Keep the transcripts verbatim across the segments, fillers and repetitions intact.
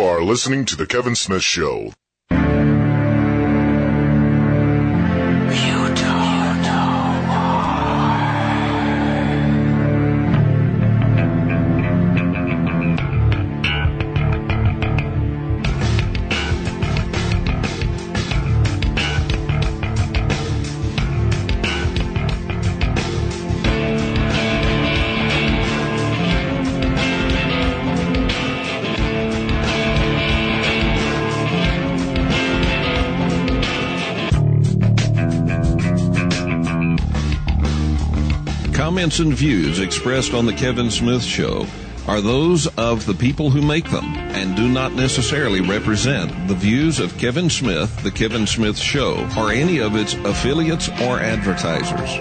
are listening to The Kevin Smith Show. Comments and views expressed on The Kevin Smith Show are those of the people who make them and do not necessarily represent the views of Kevin Smith, The Kevin Smith Show, or any of its affiliates or advertisers.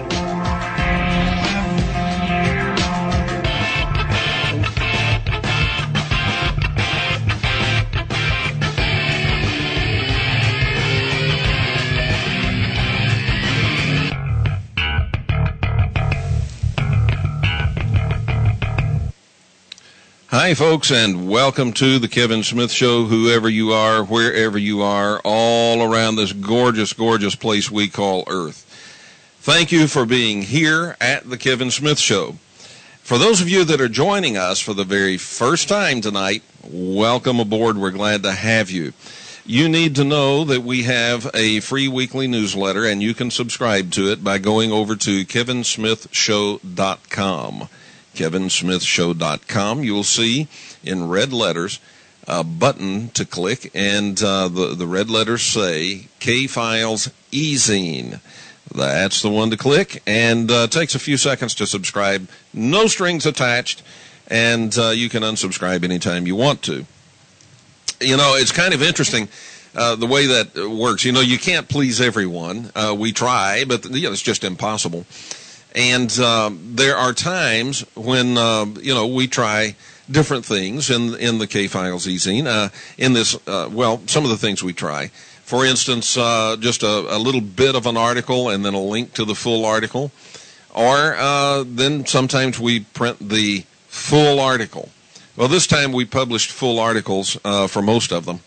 Hi, folks, and welcome to The Kevin Smith Show, whoever you are, wherever you are, all around this gorgeous, gorgeous place we call Earth. Thank you for being here at The Kevin Smith Show. For those of you that are joining us for the very first time tonight, welcome aboard. We're glad to have you. You need to know that we have a free weekly newsletter, and you can subscribe to it by going over to kevin smith show dot com. kevin smith show dot com. You'll see in red letters a button to click, and uh, the, the red letters say K-Files E-Zine. That's the one to click, and uh, it takes a few seconds to subscribe. No strings attached, and uh, you can unsubscribe anytime you want to. You know, it's kind of interesting uh, the way that works. You know, you can't please everyone. Uh, we try, but you know, it's just impossible. And uh, there are times when, uh, you know, we try different things in in the K-Files E-Zine. Uh, in this, uh, well, some of the things we try. For instance, uh, just a, a little bit of an article and then a link to the full article. Or uh, then sometimes we print the full article. Well, this time we published full articles uh, for most of them.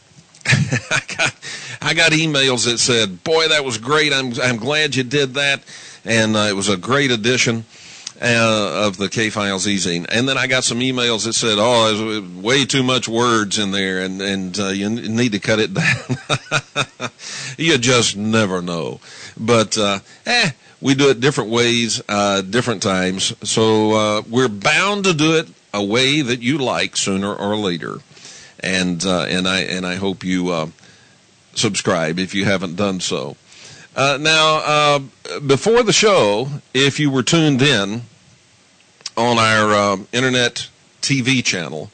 I got I got emails that said, "Boy, that was great. I'm I'm glad you did that." And uh, it was a great edition uh, of the K-Files E-Zine. And then I got some emails that said, oh, there's way too much words in there, and, and uh, you need to cut it down. You just never know. But, uh, eh, we do it different ways, uh, different times. So uh, we're bound to do it a way that you like sooner or later. And uh, and I and I hope you uh, subscribe if you haven't done so. Uh, now, uh, before the show, if you were tuned in on our uh, internet T V channel,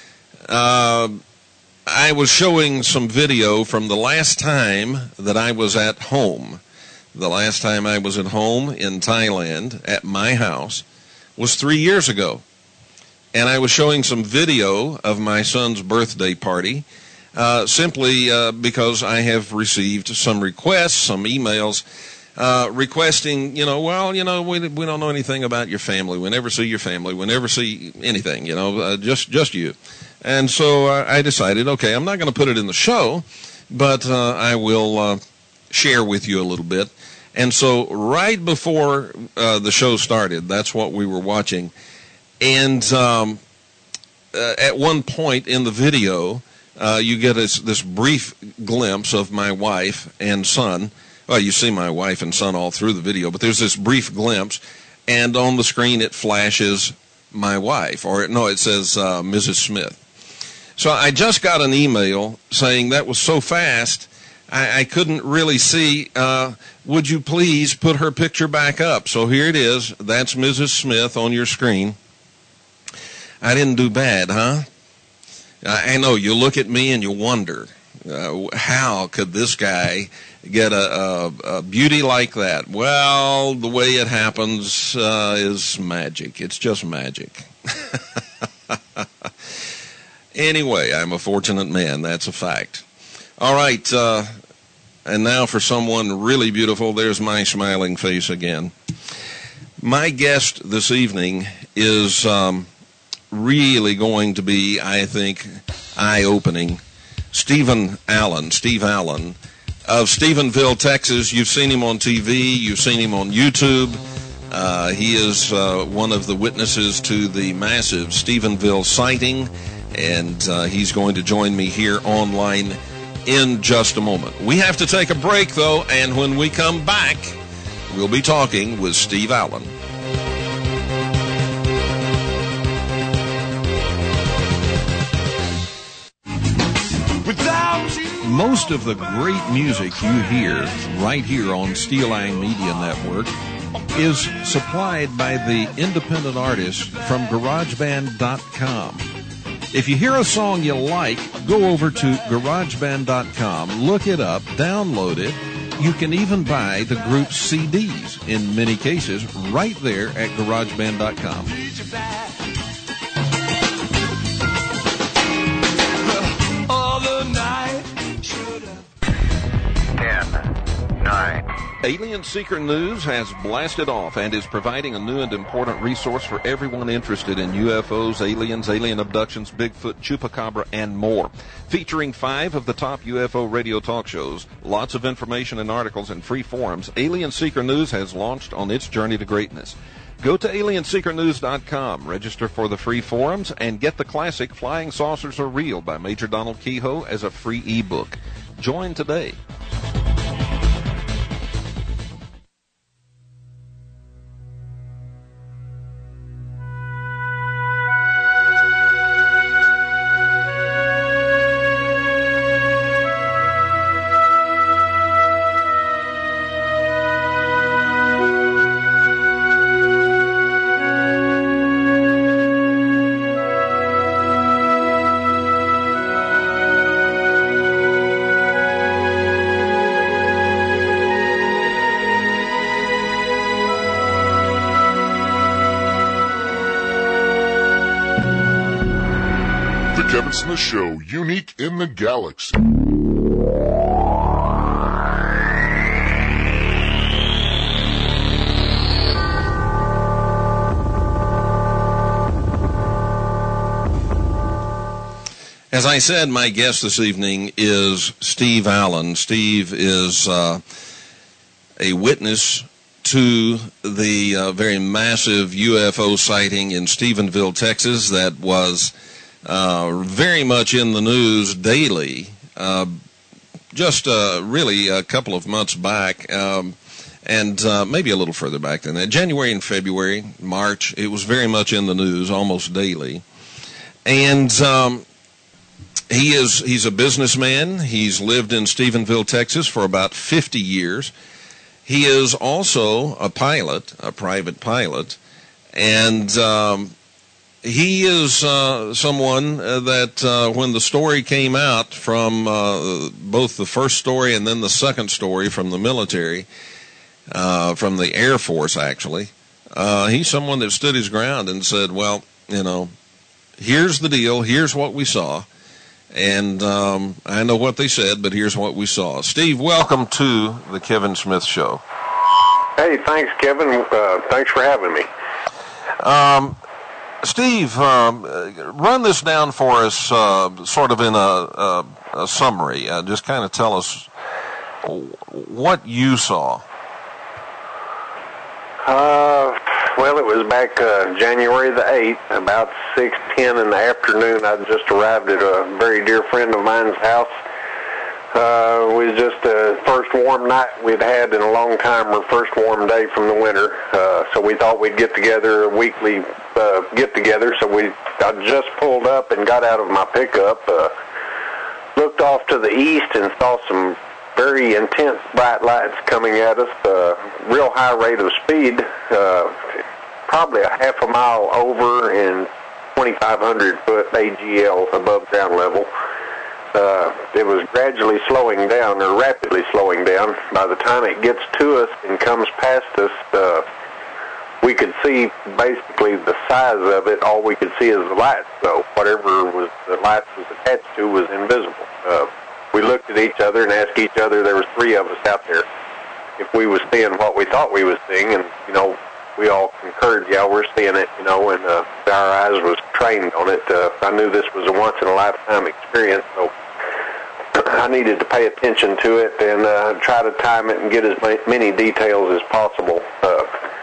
uh, I was showing some video from the last time that I was at home. The last time I was at home in Thailand at my house was three years ago. And I was showing some video of my son's birthday party. Uh, simply uh, because I have received some requests, some emails, uh, requesting, you know, well, you know, we we don't know anything about your family. We never see your family. We never see anything, you know, uh, just just you. And so uh, I decided, okay, I'm not going to put it in the show, but uh, I will uh, share with you a little bit. And so right before uh, the show started, that's what we were watching. And um, uh, at one point in the video, Uh, you get this, this brief glimpse of my wife and son. Well, you see my wife and son all through the video, but there's this brief glimpse, and on the screen it flashes my wife, or no, it says uh, Missus Smith. So I just got an email saying that was so fast, I, I couldn't really see. Uh, would you please put her picture back up? So here it is. That's Missus Smith on your screen. I didn't do bad, huh? I know, you look at me and you wonder, uh, how could this guy get a, a, a beauty like that? Well, the way it happens uh, is magic. It's just magic. Anyway, I'm a fortunate man. That's a fact. All right, uh, and now for someone really beautiful, there's my smiling face again. My guest this evening is... Um, really going to be, I think, eye-opening. Stephen Allen, Steve Allen of Stephenville, Texas. You've seen him on T V. You've seen him on YouTube. Uh, he is uh, one of the witnesses to the massive Stephenville sighting, and uh, he's going to join me here online in just a moment. We have to take a break, though, and when we come back, we'll be talking with Steve Allen. Most of the great music you hear right here on Steel Eye Media Network is supplied by the independent artists from GarageBand dot com. If you hear a song you like, go over to GarageBand dot com, look it up, download it. You can even buy the group's C Ds, in many cases, right there at GarageBand dot com. ten, nine. Alien Seeker News has blasted off and is providing a new and important resource for everyone interested in U F Os, aliens, alien abductions, Bigfoot, Chupacabra, and more. Featuring five of the top U F O radio talk shows, lots of information and articles, and free forums, Alien Seeker News has launched on its journey to greatness. Go to alien seeker news dot com, register for the free forums, and get the classic Flying Saucers Are Real by Major Donald Kehoe as a free ebook. Join today. Kevin Smith Show, unique in the galaxy. As I said, my guest this evening is Steve Allen. Steve is uh, a witness to the uh, very massive U F O sighting in Stephenville, Texas, that was Uh, very much in the news daily, uh, just uh, really a couple of months back, um, and uh, maybe a little further back than that. January and February, March, it was very much in the news, almost daily. And um, he is he's a businessman. He's lived in Stephenville, Texas for about fifty years. He is also a pilot, a private pilot, and um, he is uh, someone uh, that uh, when the story came out from uh, both the first story and then the second story from the military, uh, from the Air Force actually, uh, he's someone that stood his ground and said, well, you know, here's the deal, here's what we saw, and um, I know what they said, but here's what we saw. Steve, welcome to the Kevin Smith Show. Hey, thanks, Kevin. Uh, thanks for having me. Um, Steve, um, run this down for us, uh, sort of in a, a, a summary. Uh, just kind of tell us what you saw. Uh, well, it was back uh, January the eighth, about six ten in the afternoon. I just arrived at a very dear friend of mine's house. Uh, it was just the first warm night we'd had in a long time, our first warm day from the winter. Uh, so we thought we'd get together, a weekly uh, get-together. So we I just pulled up and got out of my pickup, uh, looked off to the east and saw some very intense bright lights coming at us, uh, real high rate of speed, uh, probably a half a mile over in twenty-five hundred foot A G L above ground level. Uh, it was gradually slowing down, or rapidly slowing down. By the time it gets to us and comes past us, uh, we could see basically the size of it. All we could see is the lights, so whatever was the lights was attached to was invisible. Uh, we looked at each other and asked each other, there was three of us out there, if we was seeing what we thought we was seeing, and, you know, we all concurred, yeah, we're seeing it, you know, and uh, our eyes was trained on it. Uh, I knew this was a once-in-a-lifetime experience, so I needed to pay attention to it and uh, try to time it and get as many details as possible. Uh,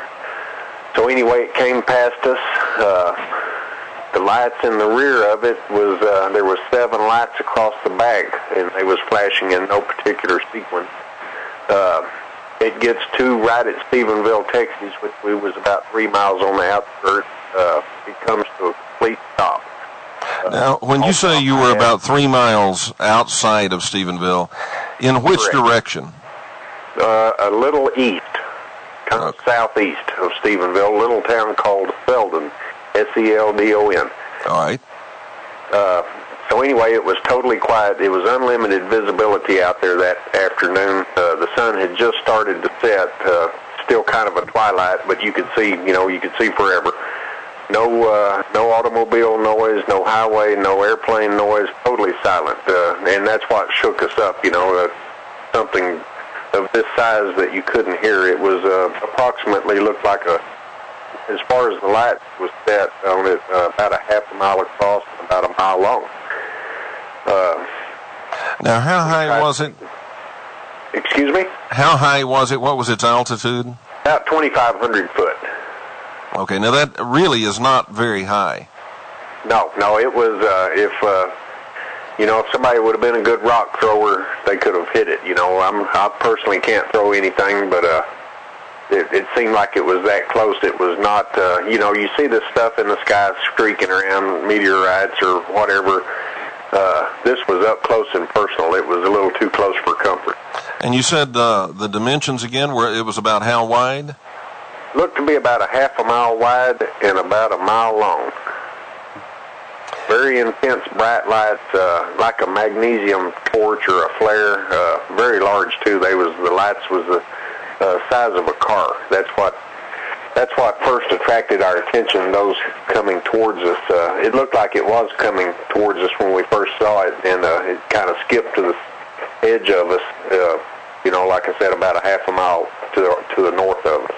so anyway, it came past us. Uh, the lights in the rear of it was, uh, there was seven lights across the back, and they was flashing in no particular sequence. Uh, it gets to right at Stephenville, Texas, which we was about three miles on the outskirts. Uh, it comes to a complete stop. Now, when you say you were about three miles outside of Stephenville, in which Correct. direction? Uh, a little east, kind of Okay. southeast of Stephenville, a little town called Seldon, S E L D O N. All right. Uh, so anyway, it was totally quiet. It was unlimited visibility out there that afternoon. Uh, the sun had just started to set, uh, still kind of a twilight, but you could see, you know, you could see forever. No, uh, no automobile noise, no highway, no airplane noise, totally silent. Uh, and that's what shook us up, you know, uh, something of this size that you couldn't hear. It was uh, approximately looked like a, as far as the light was set on it, uh, about a half a mile across and about a mile long. Uh, Now, how high was it? excuse me? How high was it? What was its altitude? About twenty-five hundred foot. Okay, now that really is not very high. No, no, it was, uh, if, uh, you know, if somebody would have been a good rock thrower, they could have hit it. You know, I'm, I personally can't throw anything, but uh, it, it seemed like it was that close. It was not, uh, you know, you see this stuff in the sky streaking around, meteorites or whatever. Uh, this was up close and personal. It was a little too close for comfort. And you said uh, the dimensions again, were it was about how wide? Looked to be about a half a mile wide and about a mile long. Very intense bright lights, uh, like a magnesium torch or a flare. Uh, very large too. They was the lights was the uh, size of a car. That's what that's what first attracted our attention. Those coming towards us. Uh, it looked like it was coming towards us when we first saw it, and uh, it kind of skipped to the edge of us. Uh, you know, like I said, about a half a mile to the, to the north of us.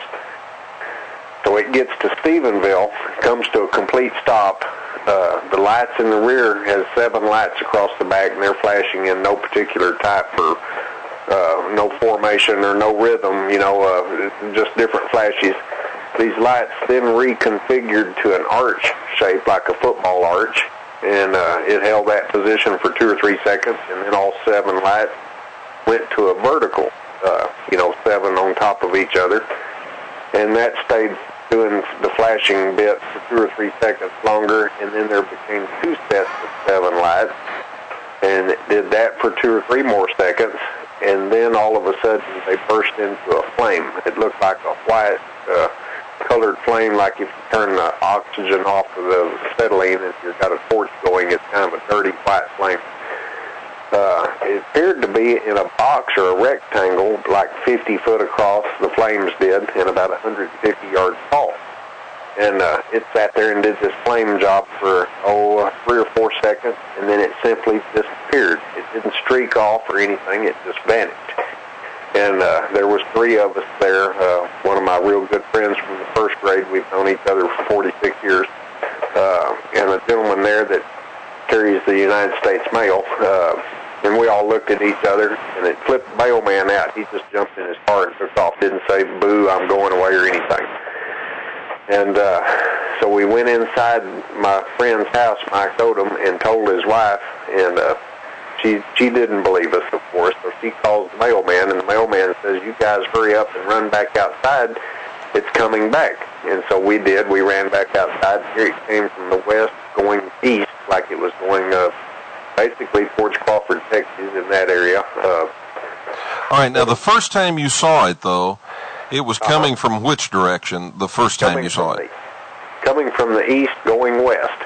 So it gets to Stephenville, comes to a complete stop. Uh, the lights in the rear has seven lights across the back, and they're flashing in no particular type or uh, no formation or no rhythm, you know, uh, just different flashes. These lights then reconfigured to an arch shape, like a football arch, and uh, it held that position for two or three seconds, and then all seven lights went to a vertical, uh, you know, seven on top of each other, and that stayed doing the flashing bit for two or three seconds longer, and then there became two sets of seven lights, and it did that for two or three more seconds, and then all of a sudden they burst into a flame. It looked like a white uh, colored flame, like if you turn the oxygen off of the acetylene and you've got a torch going, it's kind of a dirty white flame. Uh, it appeared to be in a box or a rectangle, like fifty foot across, the flames did, and about one hundred fifty yards tall. And uh, it sat there and did this flame job for, oh, uh, three or four seconds, and then it simply disappeared. It didn't streak off or anything, it just vanished. And uh, there was three of us there, uh, one of my real good friends from the first grade. We've known each other for forty-six years, uh, and a gentleman there that carries the United States mail, uh, and we all looked at each other, and it flipped the mailman out. He just jumped in his car and took off, didn't say, boo, I'm going away or anything. And uh, so we went inside my friend's house, Mike Odom, and told his wife, and uh, she she didn't believe us, of course, so she calls the mailman, and the mailman says, you guys hurry up and run back outside. It's coming back. And so we did. We ran back outside. Here it came from the west going east, like it was going uh, basically towards Crawford, Texas, in that area. Uh, All right, now the first time you saw it, though, it was coming uh-huh. from which direction the first time you saw it? The, coming from the east going west.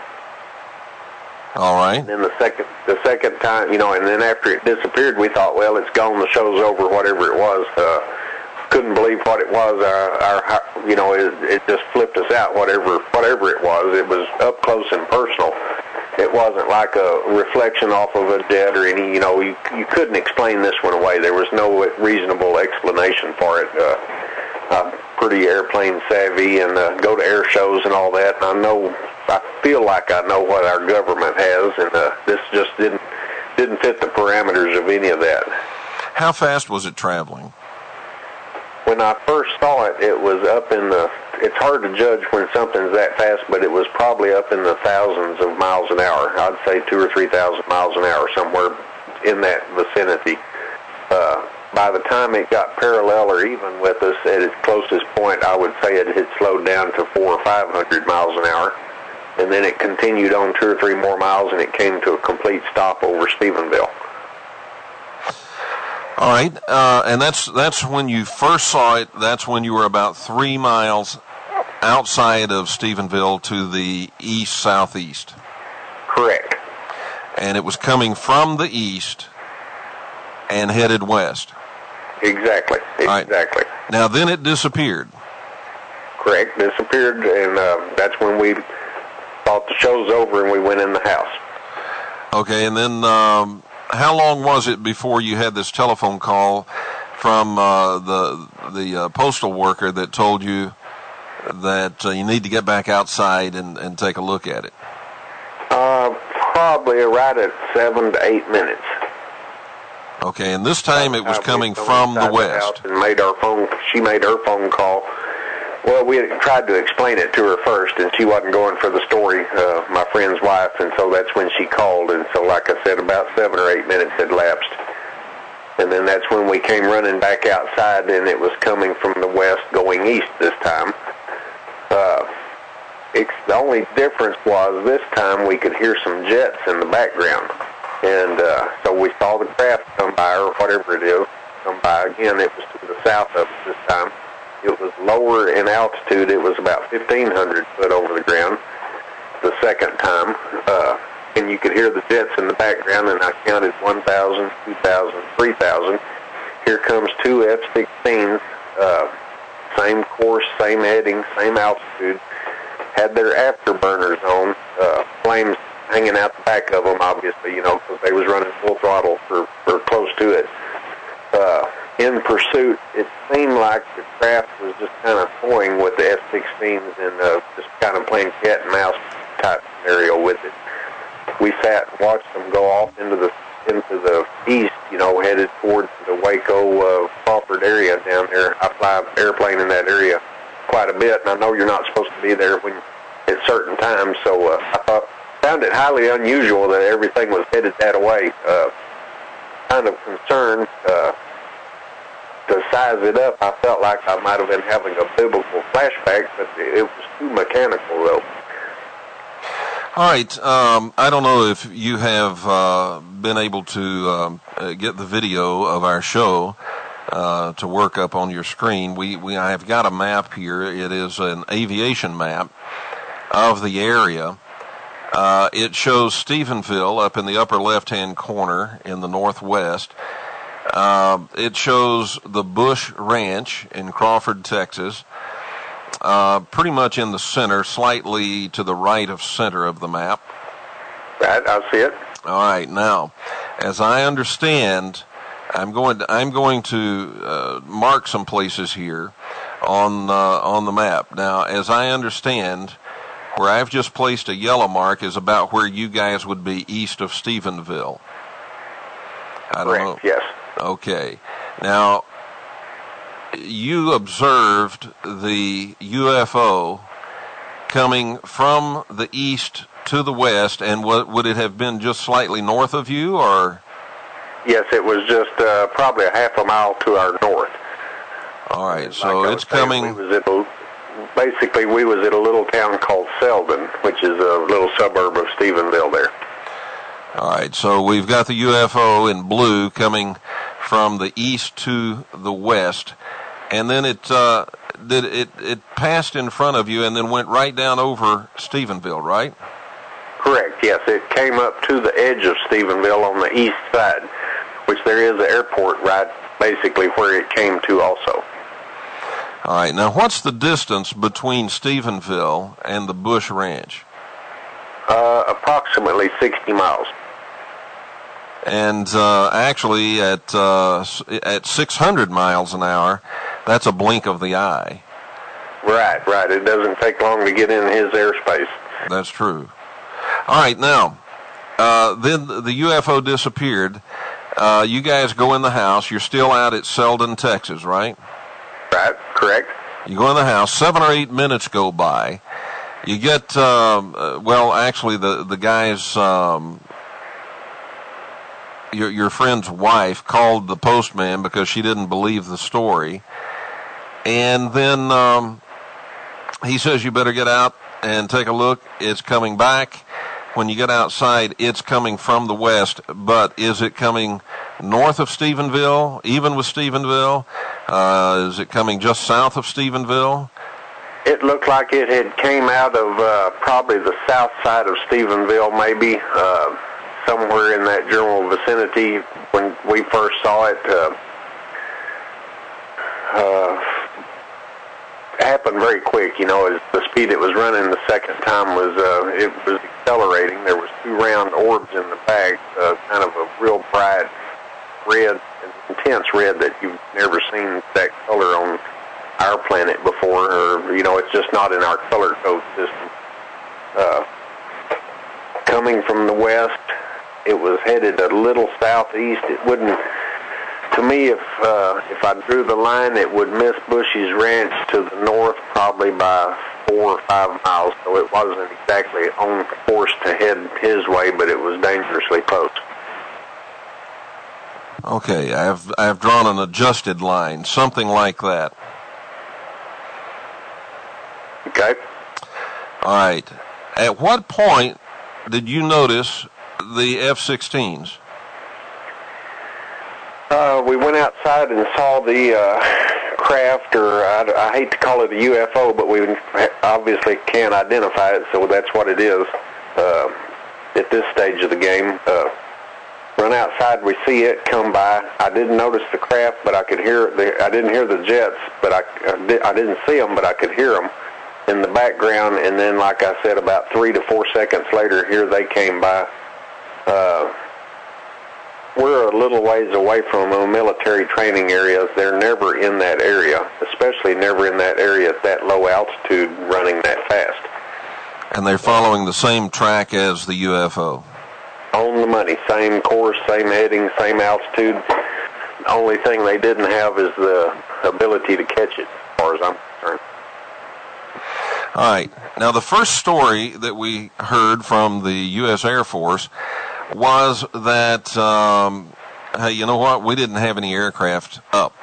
All right. And then the second the second time, you know, and then after it disappeared, we thought, well, it's gone, the show's over, whatever it was. Uh, couldn't believe what it was. Our, our you know, it, it just flipped us out, whatever whatever it was. It was up close and personal. It wasn't like a reflection off of a jet or any, you know, you, you couldn't explain this one away. There was no reasonable explanation for it. Uh, I pretty airplane savvy and uh, go to air shows and all that. And I know, I feel like I know what our government has, and uh, this just didn't didn't fit the parameters of any of that. How fast was it traveling? When I first saw it, it was up in the, it's hard to judge when something's that fast, but it was probably up in the thousands of miles an hour. I'd say two or three thousand miles an hour, somewhere in that vicinity. Uh, by the time it got parallel or even with us at its closest point, I would say it had slowed down to four or five hundred miles an hour. And then it continued on two or three more miles, and it came to a complete stop over Stephenville. All right, uh, and that's that's when you first saw it. That's when you were about three miles outside of Stephenville to the east-southeast. Correct. And it was coming from the east and headed west. Exactly, exactly. Right. Now, then it disappeared. Correct, disappeared, and uh, that's when we thought the show's over and we went in the house. Okay, and then um, how long was it before you had this telephone call from uh, the the uh, postal worker that told you that uh, you need to get back outside and, and take a look at it? Uh, probably right at seven to eight minutes. Okay, and this time it was coming from the west. And made our phone. She made her phone call. Well, we had tried to explain it to her first, and she wasn't going for the story, uh, my friend's wife, and so that's when she called. And so, like I said, about seven or eight minutes had lapsed. And then that's when we came running back outside, and it was coming from the west going east this time. Uh, it's, the only difference was this time we could hear some jets in the background. And uh, so we saw the craft come by, or whatever it is, come by. Again, it was to the south of us this time. It was lower in altitude. It was about fifteen hundred foot over the ground the second time. Uh, and you could hear the jets in the background, and I counted one thousand, two thousand, three thousand. Here comes two F sixteens, uh, same course, same heading, same altitude, had their afterburners on, uh, flames hanging out the back of them, obviously, you know, because they was running full throttle for, for close to it. Uh, in pursuit, it seemed like the craft was just kind of toying with the F sixteens and uh, just kind of playing cat and mouse type scenario with it. We sat and watched them go off into the into the east, you know, headed towards the Waco, uh, Crawford area down there. I fly an airplane in that area quite a bit, and I know you're not supposed to be there when at certain times, so uh, I thought, found it highly unusual that everything was headed that way. Uh, kind of concerned. Uh, to size it up, I felt like I might have been having a biblical flashback, but it was too mechanical, though. All right. Um, I don't know if you have uh, been able to um, uh, get the video of our show uh, to work up on your screen. We, we I have got a map here. It is an aviation map of the area. Uh, it shows Stephenville up in the upper left-hand corner in the northwest. Uh, it shows the Bush Ranch in Crawford, Texas, uh, pretty much in the center, slightly to the right of center of the map. Right, I see it. All right, now, as I understand, I'm going to, I'm going to uh, mark some places here on uh, on the map. Now, as I understand, where I've just placed a yellow mark is about where you guys would be east of Stephenville. I don't Correct, know. yes. Okay. Now, you observed the U F O coming from the east to the west, and what, would it have been just slightly north of you, or? Yes, it was just uh, probably a half a mile to our north. All right, so like it's coming. We was at a, basically, we was at a little town called Selden, which is a little suburb of Stephenville there. All right, so we've got the U F O in blue coming from the east to the west, and then it uh, did it it passed in front of you and then went right down over Stephenville, right? Correct. Yes, it came up to the edge of Stephenville on the east side, which there is an airport right basically where it came to also. All right. Now, what's the distance between Stephenville and the Bush Ranch? Uh, approximately sixty miles. And uh, actually, at uh, at six hundred miles an hour, that's a blink of the eye. Right, right. It doesn't take long to get in his airspace. That's true. All right, now, uh, then the U F O disappeared. Uh, you guys go in the house. You're still out at Selden, Texas, right? Right, correct. You go in the house. Seven or eight minutes go by. You get, um, uh, well, actually, the, the guy's, um, your, your friend's wife called the postman because she didn't believe the story. And then um, he says, you better get out and take a look. It's coming back. When you get outside, it's coming from the west, but is it coming north of Stephenville, even with Stephenville? Uh, is it coming just south of Stephenville? It looked like it had came out of uh, probably the south side of Stephenville, maybe, uh, somewhere in that general vicinity when we first saw it. Uh, uh, happened very quick, you know, as the speed it was running the second time was, uh, it was accelerating. There was two round orbs in the back, uh, kind of a real bright red, intense red that you've never seen that color on our planet before, or, you know, it's just not in our color code system. Uh, coming from the west, it was headed a little southeast. It wouldn't, to me, if uh, if I drew the line, it would miss Bushy's Ranch to the north probably by four or five miles, so it wasn't exactly on course to head his way, but it was dangerously close. Okay, I have I have drawn an adjusted line, something like that. Okay. All right. At what point did you notice the F sixteens? Uh, we went outside and saw the uh, craft, or I, I hate to call it a U F O, but we obviously can't identify it, so that's what it is uh, at this stage of the game. Uh, run outside, we see it come by. I didn't notice the craft, but I could hear the. I didn't hear the jets, but I, I didn't see them, but I could hear them in the background. And then, like I said, about three to four seconds later, here they came by. Uh, we're a little ways away from a military training area. They're never in that area, especially never in that area at that low altitude running that fast. And they're following the same track as the U F O? On the money. Same course, same heading, same altitude. The only thing they didn't have is the ability to catch it, as far as I'm concerned. All right. Now, the first story that we heard from the U S Air Force was that, um, hey, you know what? We didn't have any aircraft up.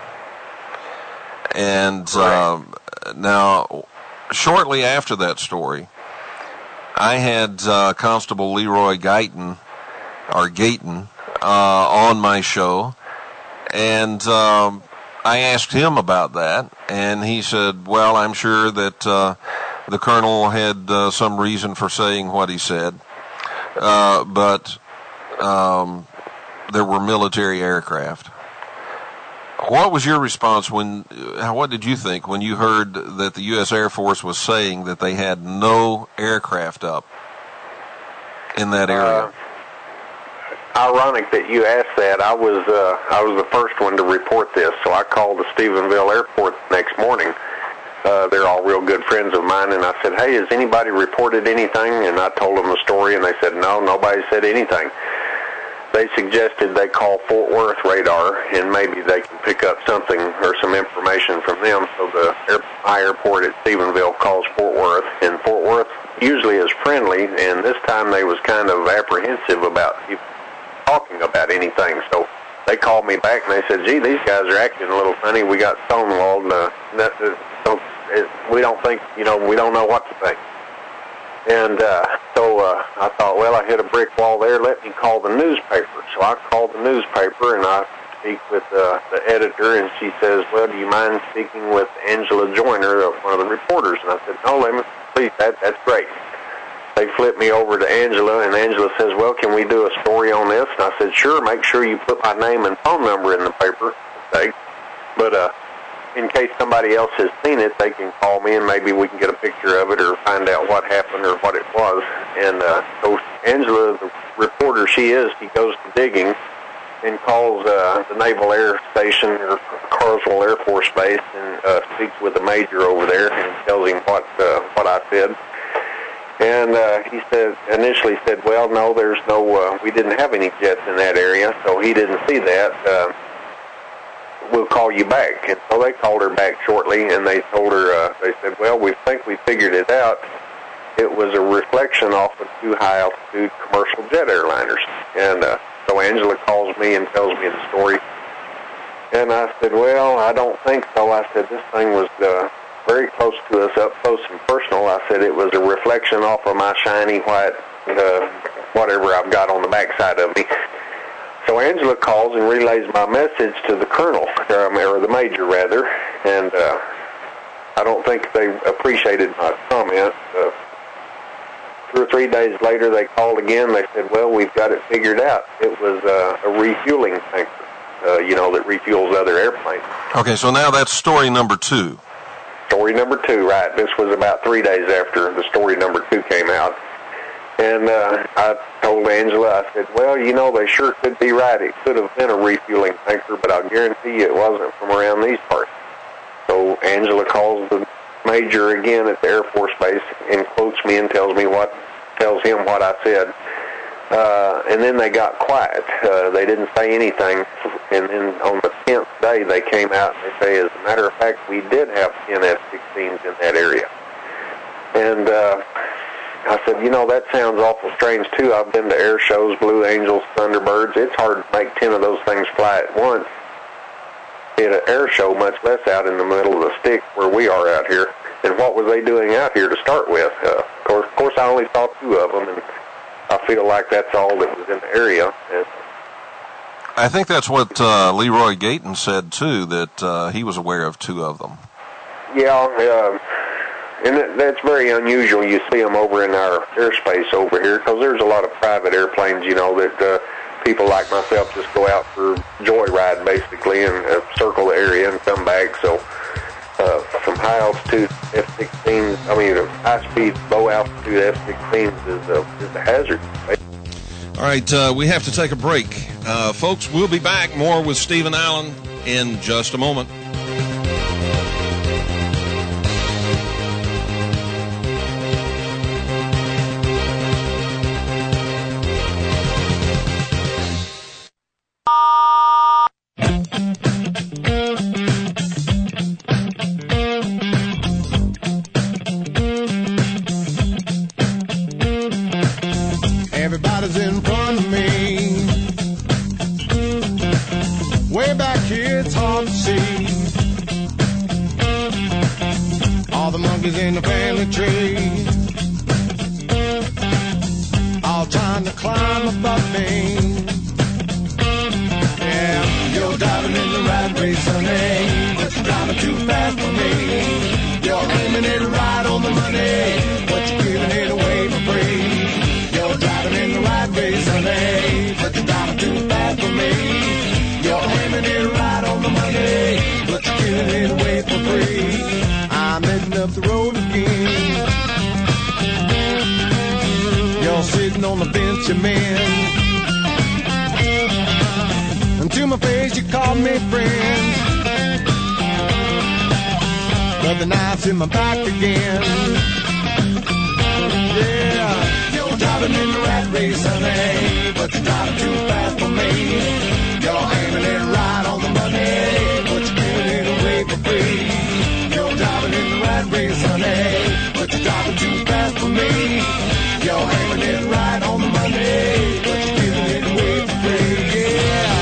And right. um, now, shortly after that story, I had uh, Constable Leroy Guyton, or Gayton, uh, on my show, and um, I asked him about that, and he said, well, I'm sure that uh, the colonel had uh, some reason for saying what he said, uh, but um, there were military aircraft. What was your response when, what did you think when you heard that the U S Air Force was saying that they had no aircraft up in that area? Uh, ironic that you asked that. I was uh, I was the first one to report this, so I called the Stephenville Airport the next morning. Uh, they're all real good friends of mine, and I said, hey, has anybody reported anything? And I told them the story, and they said, no, nobody said anything. They suggested they call Fort Worth radar, and maybe they can pick up something or some information from them. So the air, my airport at Stephenville calls Fort Worth, and Fort Worth usually is friendly, and this time they was kind of apprehensive about talking about anything. So they called me back, and they said, gee, these guys are acting a little funny. We got stonewalled. Uh, that, uh, don't, it, we don't think, you know, we don't know what to think. And uh, so uh, I thought, well, I hit a brick wall there. Let me call the newspaper. So I called the newspaper, and I speak with uh, the editor, and she says, well, do you mind speaking with Angela Joyner, one of the reporters? And I said, no, let me, please, that, that's great. They flipped me over to Angela, and Angela says, well, can we do a story on this? And I said, sure, make sure you put my name and phone number in the paper. Okay. But uh, in case somebody else has seen it, they can call me, and maybe we can get a picture of it or find out what happened or what it was. And uh, so Angela, the reporter she is, she goes to digging, and calls uh, the Naval Air Station or Carswell Air Force Base and uh, speaks with the major over there and tells him what uh, what I said. And uh, he said initially said, well, no, there's no, uh, we didn't have any jets in that area, so he didn't see that. Uh, we'll call you back. And so they called her back shortly, and they told her, uh, they said, well, we think we figured it out. It was a reflection off of two high-altitude commercial jet airliners. And uh, so Angela calls me and tells me the story. And I said, well, I don't think so. I said, this thing was uh, very close to us, up close and personal. I said, it was a reflection off of my shiny white, uh, whatever I've got on the backside of me. So Angela calls and relays my message to the colonel, or the major, rather. And uh, I don't think they appreciated my comment. Uh, Two or three days later, they called again. They said, well, we've got it figured out. It was uh, a refueling tanker, uh, you know, that refuels other airplanes. Okay, so now that's story number two. Story number two, right. This was about three days after the story number two came out. And uh, I told Angela, I said, well, you know, they sure could be right. It could have been a refueling tanker, but I'll guarantee you it wasn't from around these parts. So Angela calls the major again at the Air Force Base and quotes me and tells me what, tells him what I said. Uh, and then they got quiet. Uh, they didn't say anything. And then on the tenth day, they came out and they say, as a matter of fact, we did have ten F sixteens in that area. And uh, I said, you know, that sounds awful strange, too. I've been to air shows, Blue Angels, Thunderbirds. It's hard to make ten of those things fly at once at an air show, much less out in the middle of the sticks where we are out here. And what were they doing out here to start with? Uh, of, course, of course, I only saw two of them, and I feel like that's all that was in the area. And I think that's what uh, Leroy Gayton said, too, that uh, he was aware of two of them. Yeah, uh, and that, that's very unusual. You see them over in our airspace over here, because there's a lot of private airplanes, you know, that uh, people like myself just go out for joyride, basically, and uh, circle the area and come back. So uh, some high-altitude F sixteens, I mean, high-speed, low-altitude F sixteens is a, is a hazard. All right, uh, we have to take a break. Uh, folks, we'll be back more with Stephen Allen in just a moment. Everybody's in front of me. Way back here, it's hard to see. All the monkeys in the family tree, all trying to climb above me. Yeah, you're driving in the right race, honey, but you're driving too fast for me. You're aiming it right on the money, but you're giving it away for free. You're driving in the right race, honey, but you're driving too fast for me. You're aiming it right on the money, but you're giving it away for free. I'm heading up the road again. You're sitting on the bench, you man. And to my face, you call me friend, but the knife's in my back again. Yeah, you're driving in the rat race, honey, but you're driving too fast for me. You're aiming it right on the money, but you're giving it away for free. You're driving in the rat race, honey, but you're driving too fast for me. You're aiming it right on the money, but you're giving it away for free. Yeah.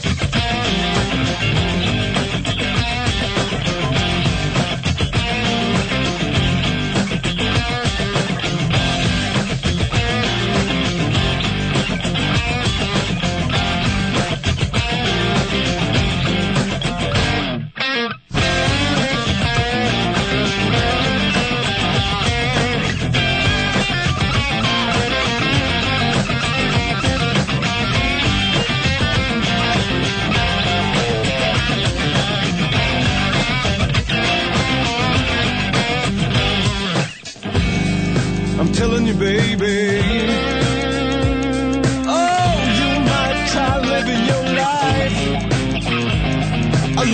I'm telling you, baby, oh, you might try living your life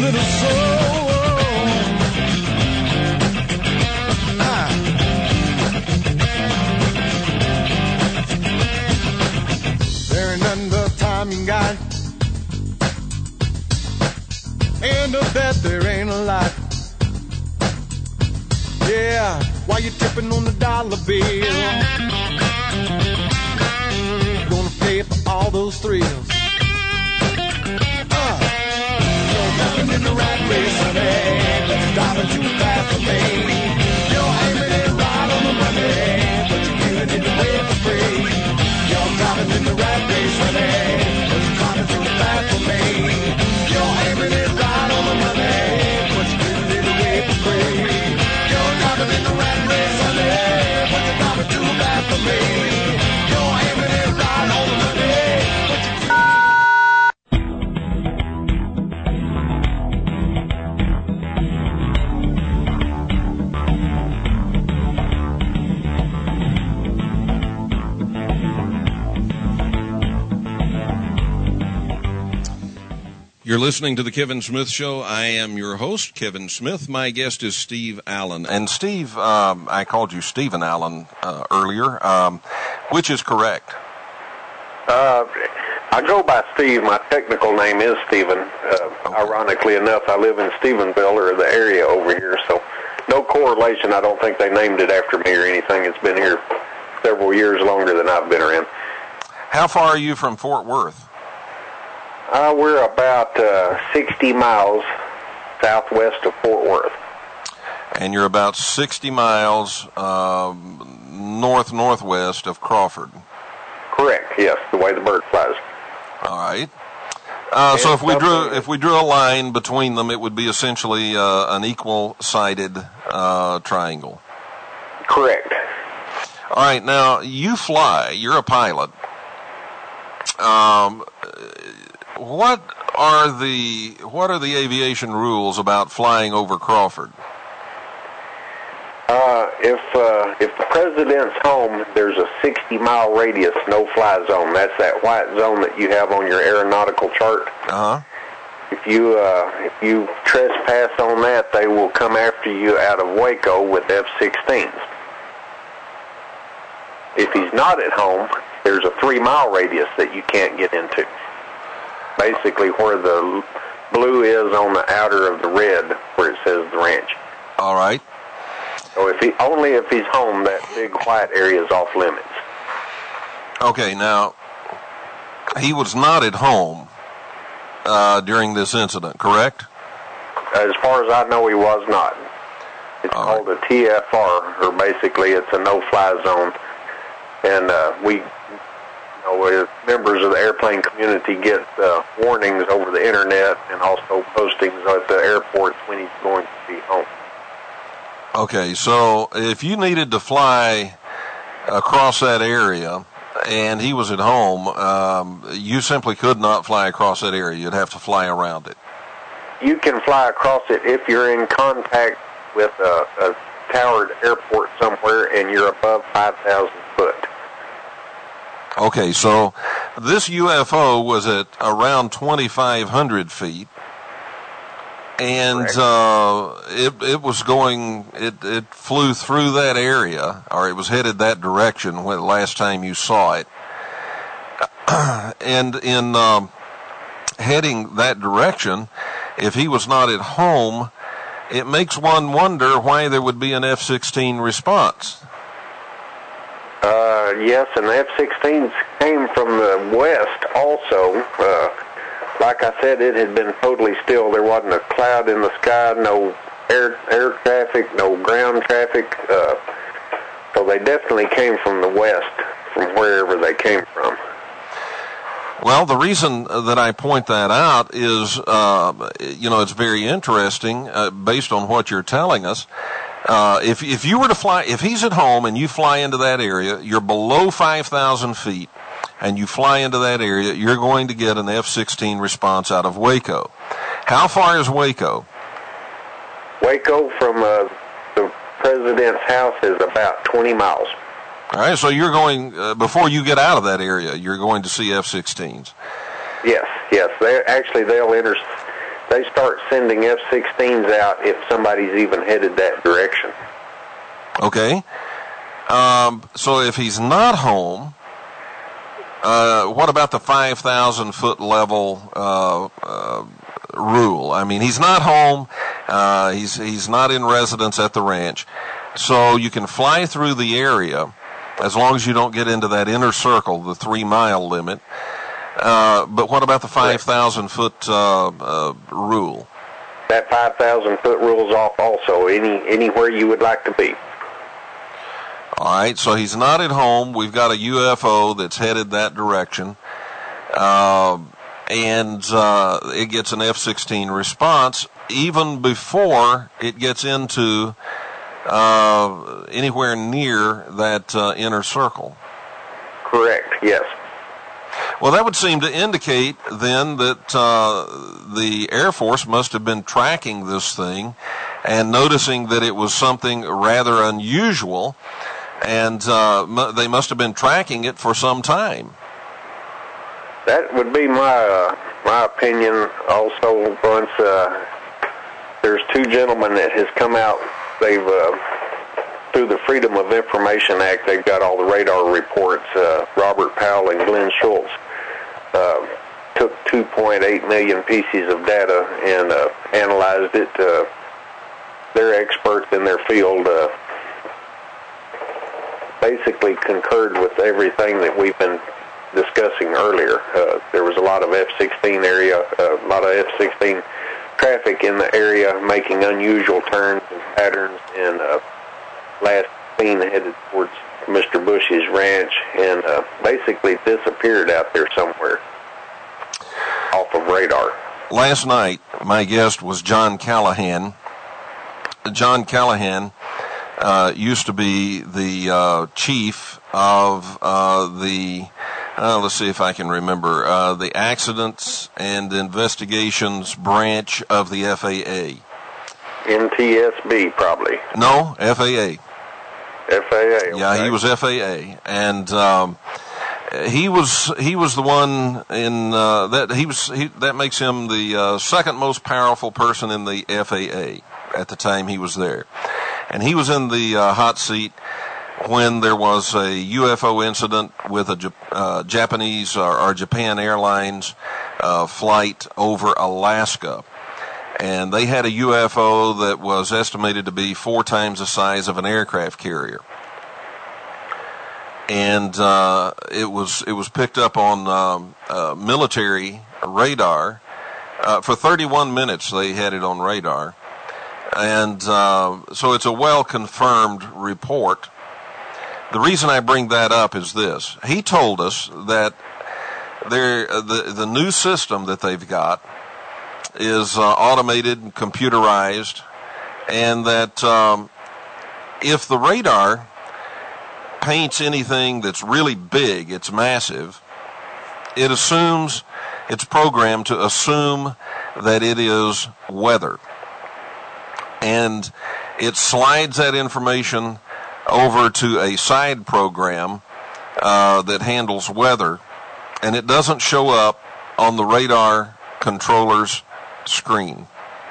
little soul. Ah. There ain't nothing but time you got, and of that there ain't a lot. Yeah, while you're tipping on the dollar bill, gonna pay for all those thrills. Uh, you're driving in the rat race, honey, but you're driving too fast for me. You're aiming it right on the money, but you're giving it away for free. You're driving in the rat race, honey, but you're driving too fast for me. You're aiming it right on the money, but you're giving it away for free. You're driving in the rat race, honey, but you're driving too fast for me. You're aiming it right on the money, but you're You're listening to the Kevin Smith Show. I am your host, Kevin Smith. My guest is Steve Allen. And Steve, um, I called you Stephen Allen uh, earlier, um, which is correct? Uh, I go by Steve. My technical name is Stephen. Uh, okay. Ironically enough, I live in Stephenville, or the area over here, so no correlation. I don't think they named it after me or anything. It's been here several years longer than I've been around. How far are you from Fort Worth? Uh, we're about uh, sixty miles southwest of Fort Worth. And you're about sixty miles uh, north-northwest of Crawford. Correct, yes, the way the bird flies. All right. Uh, so if we drew if we drew a line between them, it would be essentially uh, an equal-sided uh, triangle. Correct. All right. Now you fly. You're a pilot. Um, what are the what are the aviation rules about flying over Crawford? Uh, if uh, if the president's home, there's a sixty mile radius no-fly zone. That's that white zone that you have on your aeronautical chart. Uh huh. If you uh, if you trespass on that, they will come after you out of Waco with F sixteens. If he's not at home, there's a three mile radius that you can't get into. Basically, where the blue is on the outer of the red, where it says the ranch. All right. So if he only if he's home, that big white area is off limits. Okay, now he was not at home uh, during this incident, correct? As far as I know, he was not. It's All called right. a T F R, or basically it's a no-fly zone, and uh, we, you know, as members of the airplane community get uh, warnings over the internet and also postings at the airports when he's going to be home. Okay, so if you needed to fly across that area and he was at home, um, you simply could not fly across that area. You'd have to fly around it. You can fly across it if you're in contact with a, a towered airport somewhere and you're above five thousand foot. Okay, so this U F O was at around twenty-five hundred feet. And uh, it it was going. It it flew through that area, or it was headed that direction when last time you saw it. And in um, heading that direction, if he was not at home, it makes one wonder why there would be an F sixteen response. Uh, yes, and the F sixteens came from the west also. Uh, Like I said, it had been totally still. There wasn't a cloud in the sky, no air air traffic, no ground traffic. Uh, so they definitely came from the west, from wherever they came from. Well, the reason that I point that out is, uh, you know, it's very interesting uh, based on what you're telling us. Uh, if if you were to fly, if he's at home and you fly into that area, you're below five thousand feet. And you fly into that area, you're going to get an F sixteen response out of Waco. How far is Waco? Waco from uh, the president's house is about twenty miles. All right, so you're going, uh, before you get out of that area, you're going to see F sixteens. Yes, yes. They actually, they'll inter- they start sending F sixteens out if somebody's even headed that direction. Okay. Um, so if he's not home, uh, what about the five thousand foot level uh, uh, rule? I mean, he's not home. Uh, he's he's not in residence at the ranch. So you can fly through the area as long as you don't get into that inner circle, the three-mile limit. Uh, but what about the five thousand foot uh, uh, rule? That five thousand foot rule's off also, any anywhere you would like to be. All right, so he's not at home. We've got a U F O that's headed that direction. Uh, and uh, it gets an F sixteen response even before it gets into uh, anywhere near that uh, inner circle. Correct, yes. Well, that would seem to indicate then that uh, the Air Force must have been tracking this thing and noticing that it was something rather unusual, and uh, m- they must have been tracking it for some time. That would be my uh, my opinion. Also, once uh, there's two gentlemen that has come out, they've uh, through the Freedom of Information Act, they've got all the radar reports. Uh, Robert Powell and Glenn Schultz uh, took two point eight million pieces of data and uh, analyzed it. Uh, they're experts in their field. Uh, basically concurred with everything that we've been discussing earlier. Uh, there was a lot of F sixteen area, uh, a lot of F sixteen traffic in the area making unusual turns and patterns, and uh, last seen headed towards Mister Bush's ranch, and uh, basically disappeared out there somewhere off of radar. Last night, my guest was John Callahan. John Callahan uh, used to be the uh, chief of uh, the, uh, let's see if I can remember, uh, the Accidents and Investigations branch of the F A A. N T S B, probably. No, F A A. F A A. Okay. Yeah, he was F A A, and um, he was he was the one in uh, that he was he, that makes him the uh, second most powerful person in the F A A at the time he was there, and he was in the uh, hot seat when there was a U F O incident with a uh, Japanese or, or Japan Airlines uh, flight over Alaska. And they had a U F O that was estimated to be four times the size of an aircraft carrier. And uh, it was it was picked up on um, uh, military radar. Uh, for thirty-one minutes they had it on radar. And uh, so it's a well-confirmed report. The reason I bring that up is this. He told us that there, the, the new system that they've got is uh, automated and computerized, and that um, if the radar paints anything that's really big, it's massive, it assumes, it's programmed to assume that it is weather. And it slides that information over to a side program uh, that handles weather, and it doesn't show up on the radar controller's screen.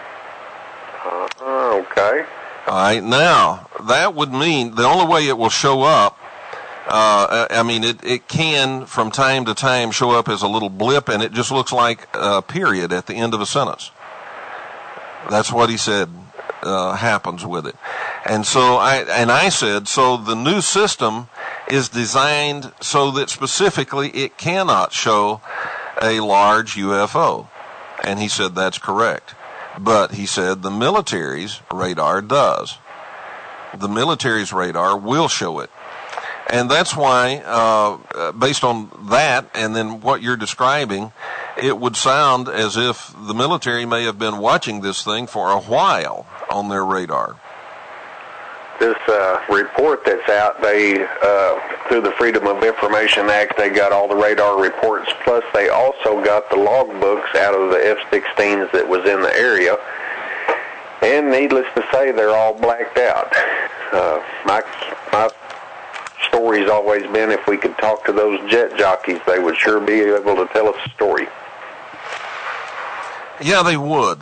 Uh, okay. All right. Now, that would mean the only way it will show up, uh, I mean, it, it can from time to time show up as a little blip, and it just looks like a period at the end of a sentence. That's what he said uh, happens with it. And so I, and I said, so the new system is designed so that specifically it cannot show a large U F O. And he said that's correct. But he said the military's radar does. The military's radar will show it. And that's why, uh, based on that and then what you're describing, it would sound as if the military may have been watching this thing for a while on their radar. This uh, report that's out, they, uh, through the Freedom of Information Act, they got all the radar reports, plus they also got the logbooks out of the F sixteens that was in the area. And needless to say, they're all blacked out. Uh, my, my story's always been if we could talk to those jet jockeys, they would sure be able to tell us a story. Yeah, they would.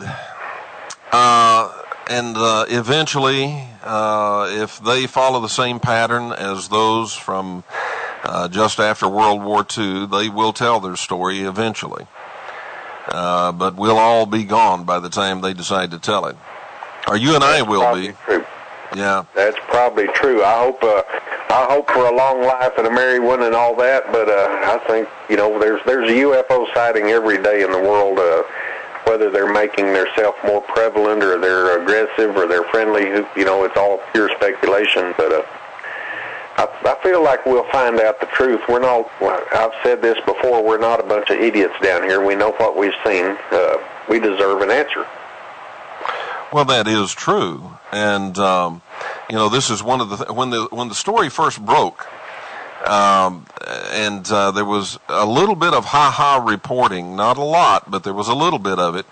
Uh, and uh, eventually, uh, if they follow the same pattern as those from uh, just after World War Two, they will tell their story eventually. Uh, but we'll all be gone by the time they decide to tell it. Or you and That's I will be. True. Yeah. That's probably true. I hope uh, I hope for a long life and a merry one and all that, but uh, I think, you know, there's there's a U F O sighting every day in the world, uh, whether they're making themselves more prevalent or they're aggressive or they're friendly, you know, it's all pure speculation, but uh, I, I feel like we'll find out the truth. We're not, I've said this before, we're not a bunch of idiots down here. We know what we've seen. Uh, we deserve an answer. Well, that is true, and um, you know, this is one of the th- when the when the story first broke, um, and uh, there was a little bit of ha-ha reporting, not a lot, but there was a little bit of it,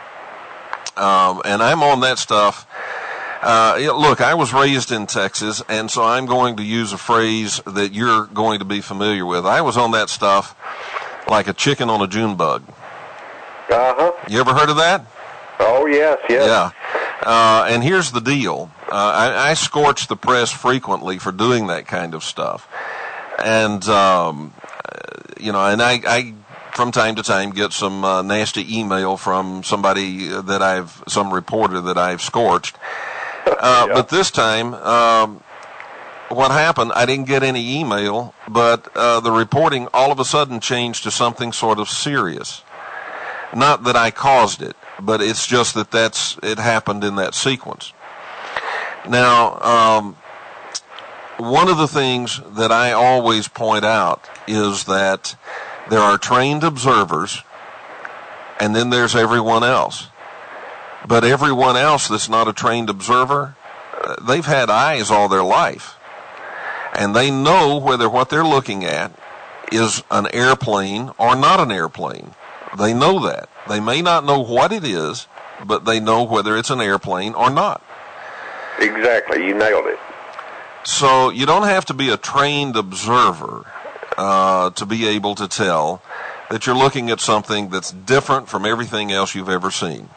um, and I'm on that stuff. Uh, look, I was raised in Texas, and so I'm going to use a phrase that you're going to be familiar with. I was on that stuff like a chicken on a June bug. Uh huh. You ever heard of that? Oh yes, yes. Yeah. Uh, and here's the deal. Uh, I, I scorch the press frequently for doing that kind of stuff. And, um, you know, and I, I, from time to time, get some uh, nasty email from somebody that I've, some reporter that I've scorched. Uh, yeah. But this time, um, what happened, I didn't get any email, but uh, the reporting all of a sudden changed to something sort of serious. Not that I caused it, but it's just that that's it happened in that sequence. Now, um, one of the things that I always point out is that there are trained observers, and then there's everyone else. But everyone else that's not a trained observer, uh, they've had eyes all their life, and they know whether what they're looking at is an airplane or not an airplane. They know that. They may not know what it is, but they know whether it's an airplane or not. Exactly. You nailed it. So you don't have to be a trained observer uh, to be able to tell that you're looking at something that's different from everything else you've ever seen.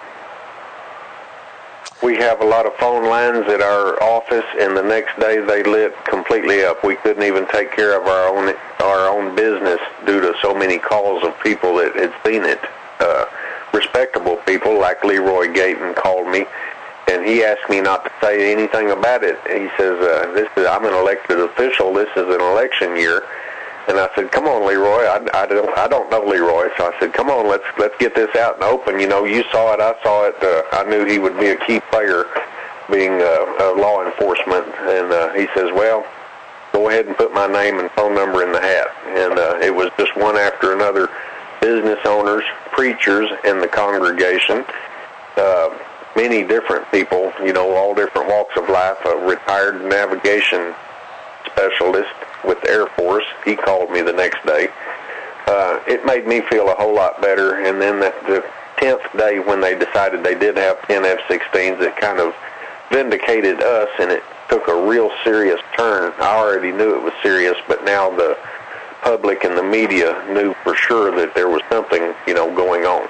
We have a lot of phone lines at our office, and the next day they lit completely up. We couldn't even take care of our own our own business due to so many calls of people that had seen it. Uh, respectable people like Leroy Gayton called me, and he asked me not to say anything about it. He says, uh, "This is I'm an elected official. This is an election year." And I said, "Come on, Leroy. I, I don't I don't know Leroy." So I said, "Come on, let's let's get this out in the open. You know, you saw it, I saw it. Uh, I knew he would be a key player, being uh, uh, law enforcement." And uh, he says, "Well, go ahead and put my name and phone number in the hat." And uh, it was just one after another, business owners, preachers in the congregation, uh, many different people. You know, all different walks of life. A retired navigation specialist with the Air Force, he called me the next day. Uh, it made me feel a whole lot better. And then the, the tenth day when they decided they did have ten F sixteens, it kind of vindicated us, and it took a real serious turn. I already knew it was serious, but now the public and the media knew for sure that there was something, you know, going on.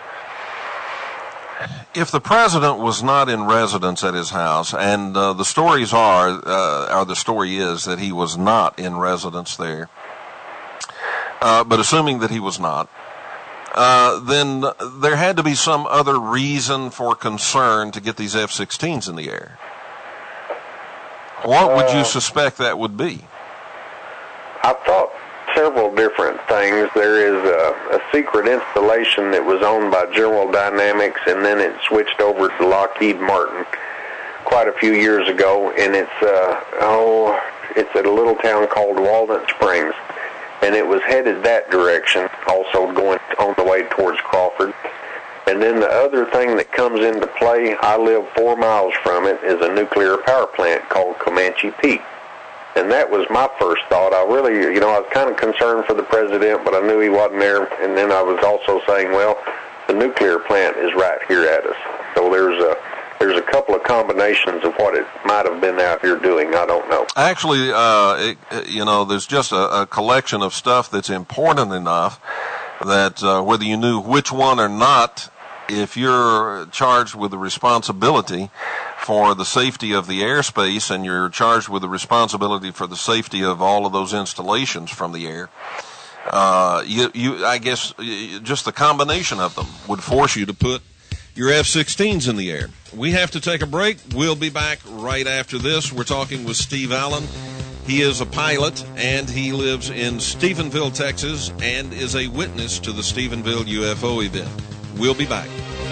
If the president was not in residence at his house, and uh, the stories are, uh, or the story is that he was not in residence there, uh, but assuming that he was not, uh, then there had to be some other reason for concern to get these F sixteens in the air. What would you suspect that would be? I thought several different things. There is a, a secret installation that was owned by General Dynamics, and then it switched over to Lockheed Martin quite a few years ago, and it's uh, oh, it's at a little town called Walnut Springs, and it was headed that direction, also going on the way towards Crawford. And then the other thing that comes into play, I live four miles from it, is a nuclear power plant called Comanche Peak. And that was my first thought. I really, you know, I was kind of concerned for the president, but I knew he wasn't there. And then I was also saying, well, the nuclear plant is right here at us. So there's a there's a couple of combinations of what it might have been out here doing. I don't know. Actually, uh, it, you know, there's just a, a collection of stuff that's important enough that uh, whether you knew which one or not, if you're charged with the responsibility for the safety of the airspace and you're charged with the responsibility for the safety of all of those installations from the air, uh, you, you, I guess just the combination of them would force you to put your F sixteens in the air. We have to take a break. We'll be back right after this. We're talking with Steve Allen. He is a pilot, and he lives in Stephenville, Texas, and is a witness to the Stephenville U F O event. We'll be back.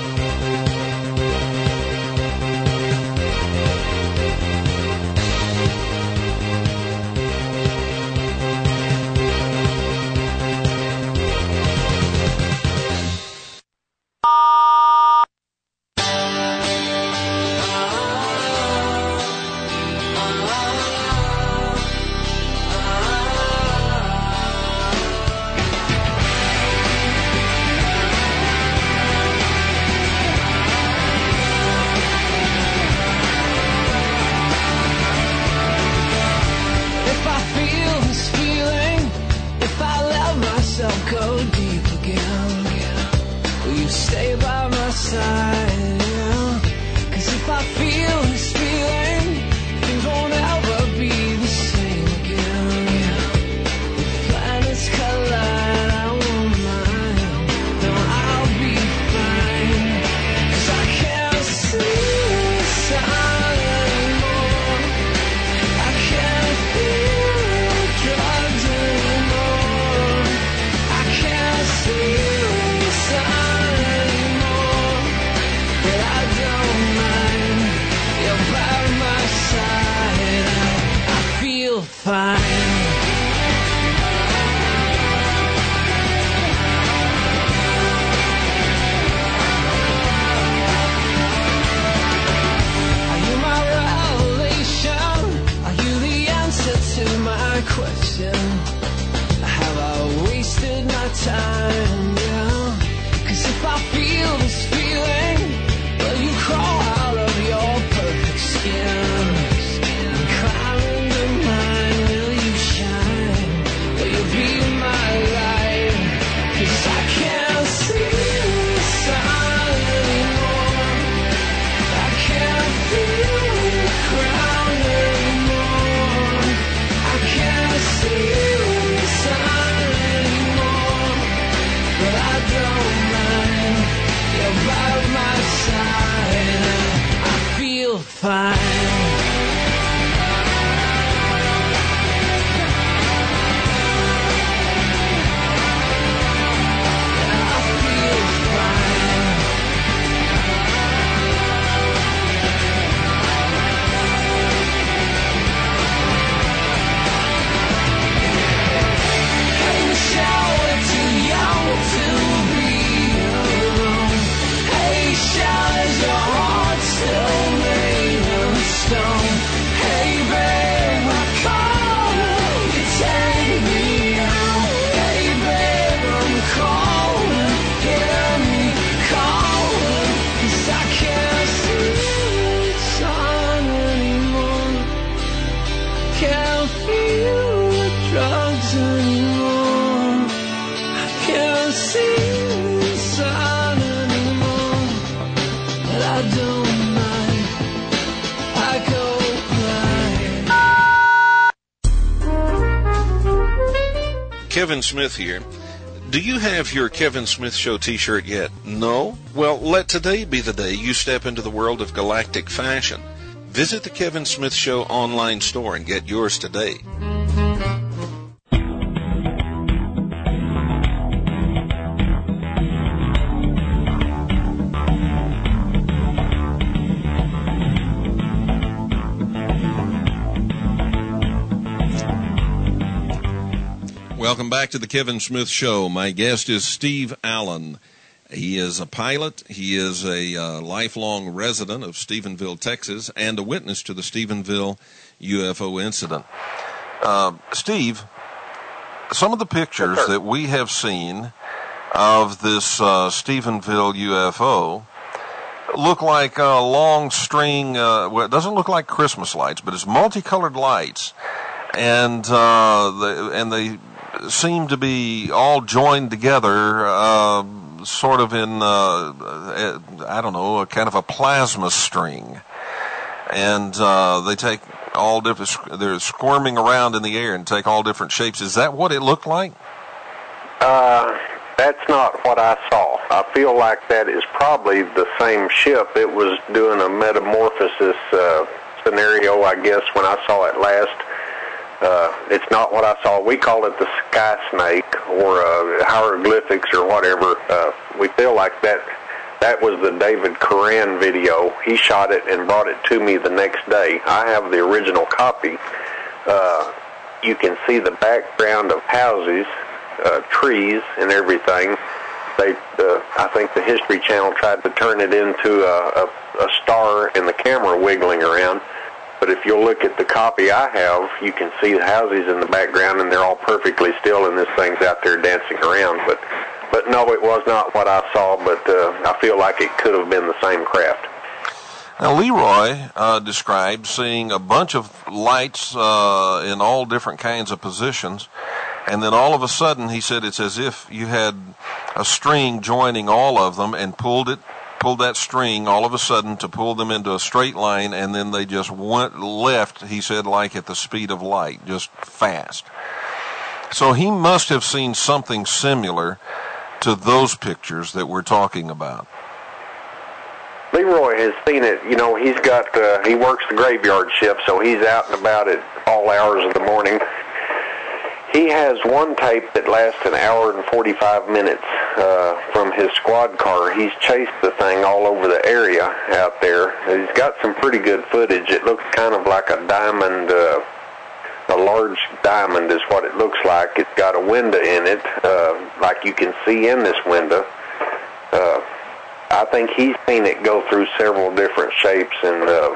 Kevin Smith here. Do you have your Kevin Smith Show t-shirt yet? No? Well, let today be the day you step into the world of galactic fashion. Visit the Kevin Smith Show online store and get yours today. Welcome back to the Kevin Smith Show. My guest is Steve Allen. He is a pilot. He is a uh, lifelong resident of Stephenville, Texas, and a witness to the Stephenville U F O incident. Uh, Steve, some of the pictures that we have seen of this uh, Stephenville U F O look like a long string, uh, well, it doesn't look like Christmas lights, but it's multicolored lights, and uh, the, and they seem to be all joined together, uh, sort of in, uh, I don't know, a kind of a plasma string. And uh, they take all different, they're squirming around in the air and take all different shapes. Is that what it looked like? Uh, that's not what I saw. I feel like that is probably the same ship. It was doing a metamorphosis uh, scenario, I guess, when I saw it last. Uh, it's not what I saw. We call it the sky snake or uh, hieroglyphics or whatever. Uh, we feel like that that was the David Coran video. He shot it and brought it to me the next day. I have the original copy. Uh, you can see the background of houses, uh, trees, and everything. They, uh, I think the History Channel tried to turn it into a, a, a star and the camera wiggling around. But if you'll look at the copy I have, you can see the houses in the background, and they're all perfectly still, and this thing's out there dancing around. But, but no, it was not what I saw, but uh, I feel like it could have been the same craft. Now, Leroy uh, described seeing a bunch of lights uh, in all different kinds of positions, and then all of a sudden, he said it's as if you had a string joining all of them and pulled it pulled that string all of a sudden to pull them into a straight line, and then they just went left, he said, like at the speed of light, just fast. So he must have seen something similar to those pictures that we're talking about. Leroy has seen it. You know, he's got, uh, he works the graveyard shift, so he's out and about at all hours of the morning. He has one tape that lasts an hour and forty-five minutes uh, from his squad car. He's chased the thing all over the area out there. He's got some pretty good footage. It looks kind of like a diamond, uh, a large diamond is what it looks like. It's got a window in it, uh, like you can see in this window. Uh, I think he's seen it go through several different shapes and, uh,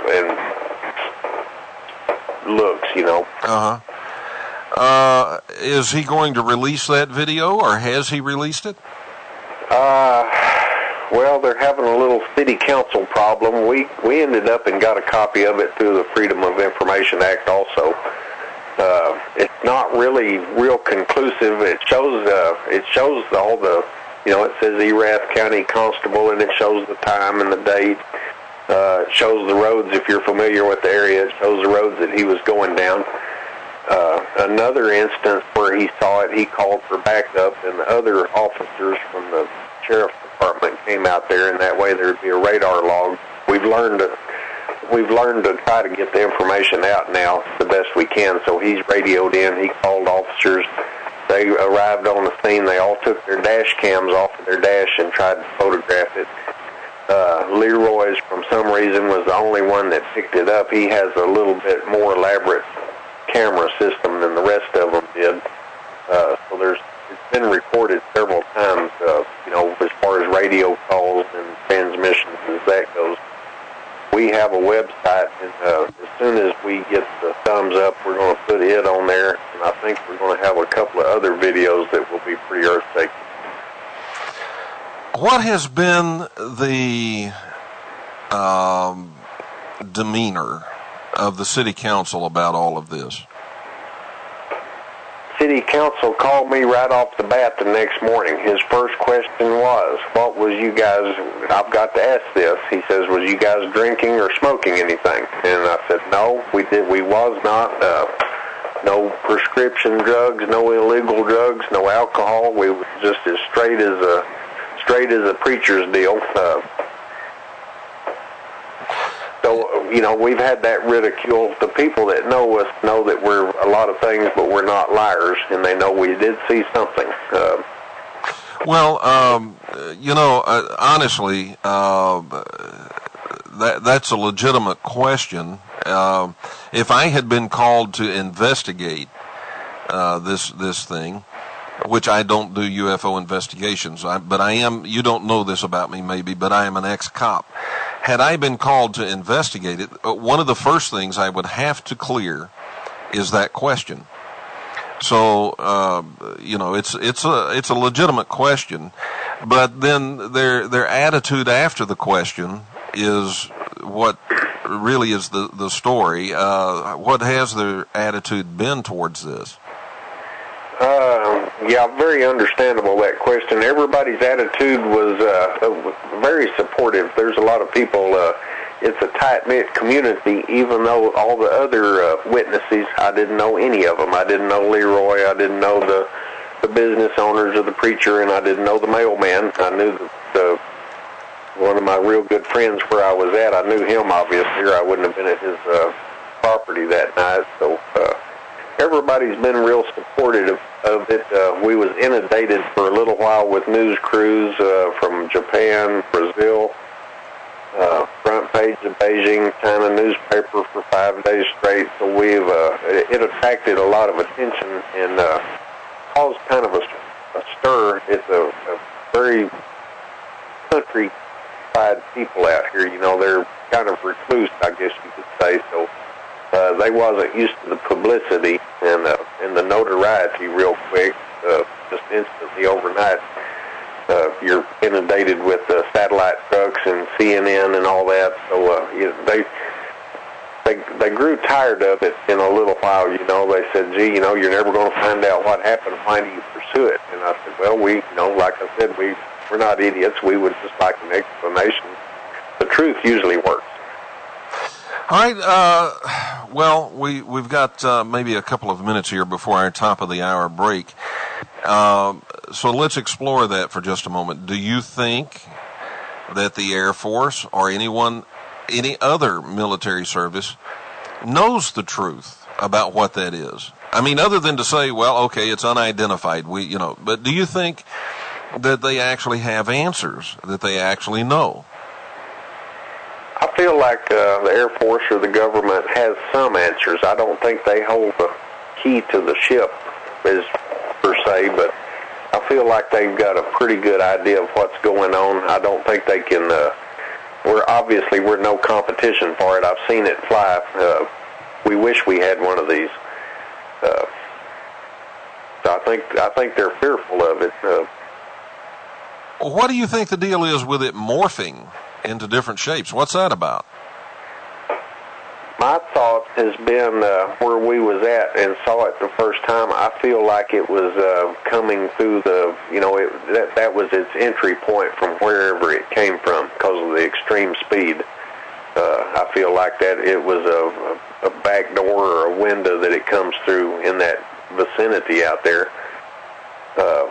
and looks, you know. Uh-huh. Uh, is he going to release that video, or has he released it? Uh, well, they're having a little city council problem. We we ended up and got a copy of it through the Freedom of Information Act also. Uh, it's not really real conclusive. It shows uh, it shows all the, you know, it says Erath County Constable, and it shows the time and the date. Uh, it shows the roads, if you're familiar with the area. It shows the roads that he was going down. Uh, another instance where he saw it, he called for backup, and the other officers from the sheriff's department came out there, and that way there'd be a radar log. We've learned to, we've learned to try to get the information out now the best we can. So he's radioed in. He called officers. They arrived on the scene. They all took their dash cams off of their dash and tried to photograph it. Uh, Leroy's, from some reason, was the only one that picked it up. He has a little bit more elaborate camera system than the rest of them did. Uh, so there's, it's been recorded several times, uh, you know, as far as radio calls and transmissions as that goes. We have a website, and uh, as soon as we get the thumbs up, we're going to put it on there, and I think we're going to have a couple of other videos that will be pretty earth-shaking. What has been the um, demeanor of the city council about all of this? City council called me right off the bat the next morning. His first question was, what was you guys, I've got to ask this. He says, was you guys drinking or smoking anything? And I said, no, we did. We was not. Uh, no prescription drugs, no illegal drugs, no alcohol. We were just as straight as a, straight as a preacher's deal. Uh, So, you know, we've had that ridicule. The people that know us know that we're a lot of things, but we're not liars, and they know we did see something. Uh, well, um, you know, uh, honestly, uh, that that's a legitimate question. Uh, if I had been called to investigate uh, this this thing, which I don't do U F O investigations, I, but I am, you don't know this about me maybe, but I am an ex-cop. Had I been called to investigate it, one of the first things I would have to clear is that question. So, uh, you know, it's it's a it's a legitimate question, but then their their attitude after the question is what really is the the story. Uh, what has their attitude been towards this? Uh, Yeah, very understandable, that question. Everybody's attitude was uh, very supportive. There's a lot of people, uh, it's a tight-knit community, even though all the other uh, witnesses, I didn't know any of them. I didn't know Leroy, I didn't know the, the business owners or the preacher, and I didn't know the mailman. I knew the, the one of my real good friends where I was at. I knew him, obviously, or I wouldn't have been at his uh, property that night. So uh, everybody's been real supportive of, of it. Uh, we was inundated for a little while with news crews uh, from Japan, Brazil, uh, front page of Beijing China newspaper for five days straight. So we've uh, it, it attracted a lot of attention and uh, caused kind of a, a stir. It's a, a very country people out here, you know, they're kind of recluse, I guess you could say. So uh, they wasn't used to the publicity and uh, and the notoriety real quick, uh, just instantly overnight. Uh, you're inundated with uh, satellite trucks and C N N and all that. So uh, you know, they they they grew tired of it in a little while. You know, they said, "Gee, you know, you're never going to find out what happened. Why do you pursue it?" And I said, "Well, we, you know, like I said, we." We're not idiots. We would just like an explanation. The truth usually works. All right. Uh, well, we, we've got uh, maybe a couple of minutes here before our top of the hour break. Uh, so let's explore that for just a moment. Do you think that the Air Force or anyone, any other military service knows the truth about what that is? I mean, other than to say, well, okay, it's unidentified. We, you know, but do you think that they actually have answers, that they actually know? I feel like uh, the Air Force or the government has some answers. I don't think they hold the key to the ship, as per se, but I feel like they've got a pretty good idea of what's going on. I don't think they can. Uh, we're obviously we're no competition for it. I've seen it fly. Uh, we wish we had one of these. Uh, so I think I think they're fearful of it. Uh, What do you think the deal is with it morphing into different shapes? What's that about? My thought has been uh, where we was at and saw it the first time. I feel like it was uh, coming through the, you know, it, that that was its entry point from wherever it came from because of the extreme speed. Uh, I feel like that it was a, a back door or a window that it comes through in that vicinity out there. Um,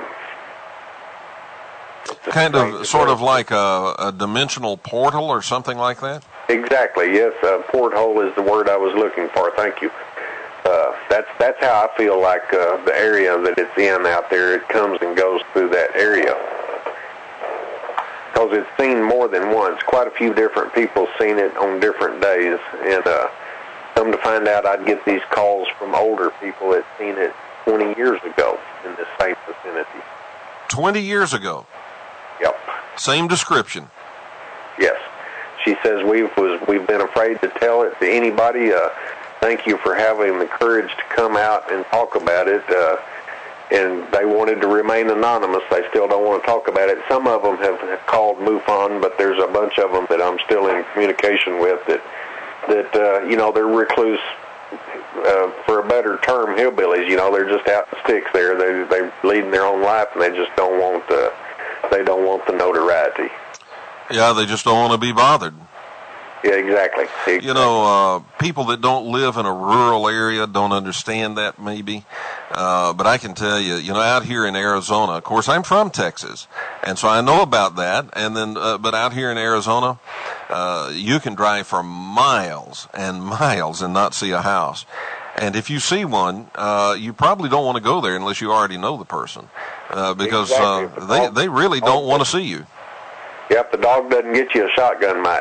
Kind of, sort of like a, a dimensional portal or something like that? Exactly, yes. Uh, porthole is the word I was looking for. Thank you. Uh, that's that's how I feel like uh, the area that it's in out there, it comes and goes through that area. Because it's seen more than once. Quite a few different people seen it on different days. And uh, come to find out, I'd get these calls from older people that seen it twenty years ago in this same vicinity. twenty years ago? Yep. Same description. Yes. She says we've was we've been afraid to tell it to anybody. Uh, thank you for having the courage to come out and talk about it. Uh, and they wanted to remain anonymous. They still don't want to talk about it. Some of them have, have called MUFON, but there's a bunch of them that I'm still in communication with that that uh, you know, they're recluse. Uh, for a better term, hillbillies. You know, they're just out in sticks there. They they're leading their own life, and they just don't want uh, they don't want the notoriety. Yeah, they just don't want to be bothered. Yeah, exactly. exactly. You know, uh, people that don't live in a rural area don't understand that maybe. Uh, but I can tell you, you know, out here in Arizona, of course, I'm from Texas, and so I know about that. And then, uh, but out here in Arizona, uh, you can drive for miles and miles and not see a house. And if you see one, uh, you probably don't want to go there unless you already know the person, uh, because exactly. uh, they they really don't want to see you. Yep, the dog doesn't get you, a shotgun might.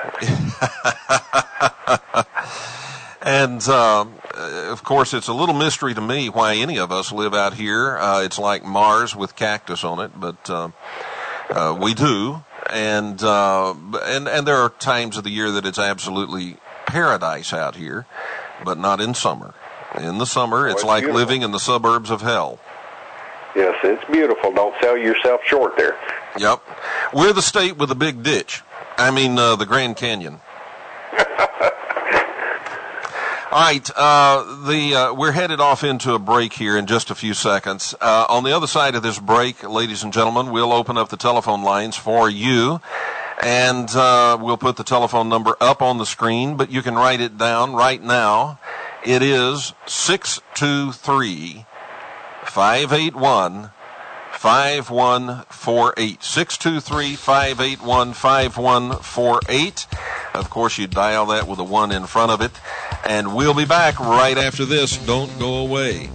And, uh, of course, it's a little mystery to me why any of us live out here. Uh, it's like Mars with cactus on it, but uh, uh, we do. And, uh, and and there are times of the year that it's absolutely paradise out here, but not in summer. In the summer, it's, oh, it's like beautiful. living in the suburbs of hell. Yes, it's beautiful. Don't sell yourself short there. Yep. We're the state with a big ditch. I mean, uh, the Grand Canyon. All right, uh, the uh, we're headed off into a break here in just a few seconds. Uh, on the other side of this break, ladies and gentlemen, we'll open up the telephone lines for you, and uh, we'll put the telephone number up on the screen, but you can write it down right now. It is six two three, five eight one, five one four eight. six two three, five eight one, five one four eight. Of course, you dial that with a one in front of it. And we'll be back right after this. Don't go away.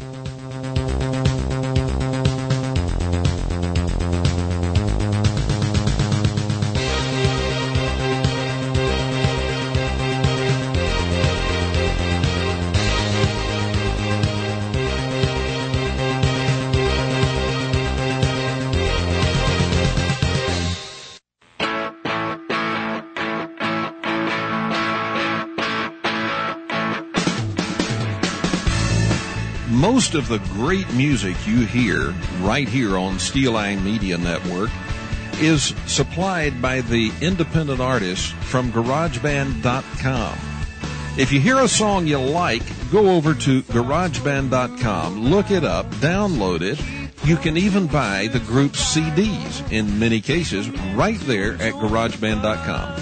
Most of the great music you hear right here on Steel Line Media Network is supplied by the independent artists from garage band dot com. If you hear a song you like, go over to garage band dot com, look it up, download it. You can even buy the group's C Ds, in many cases, right there at garage band dot com.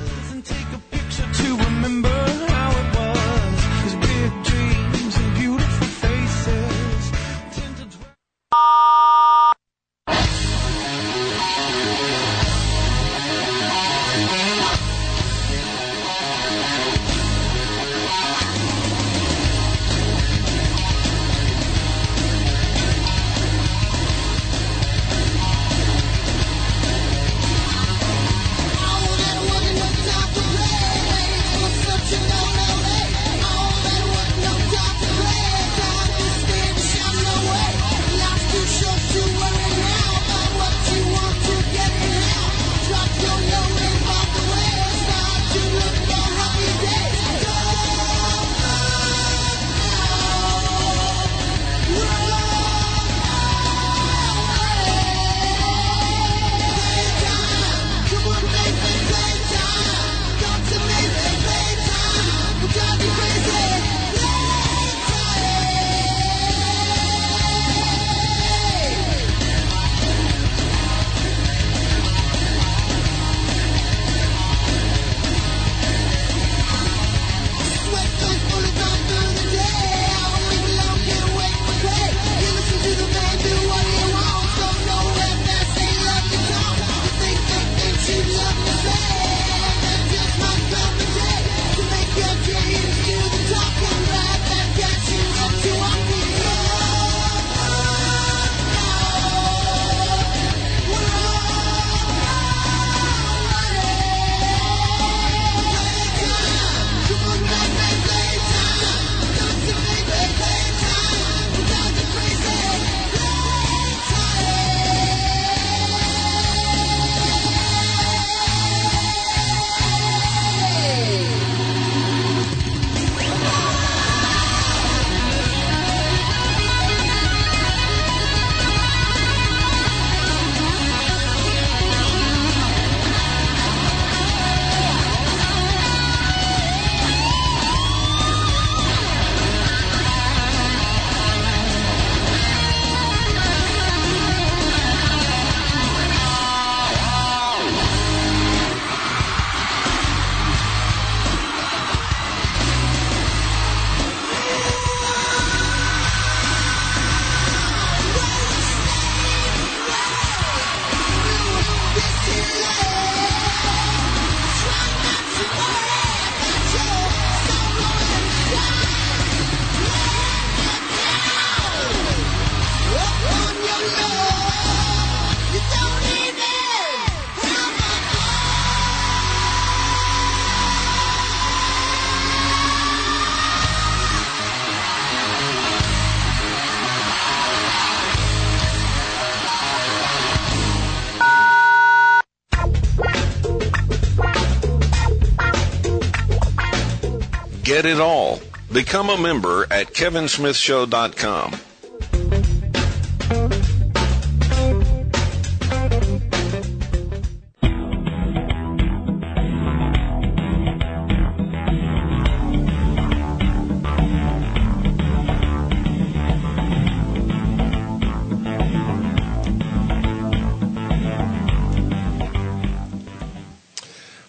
Get it all. Become a member at kevin smith show dot com.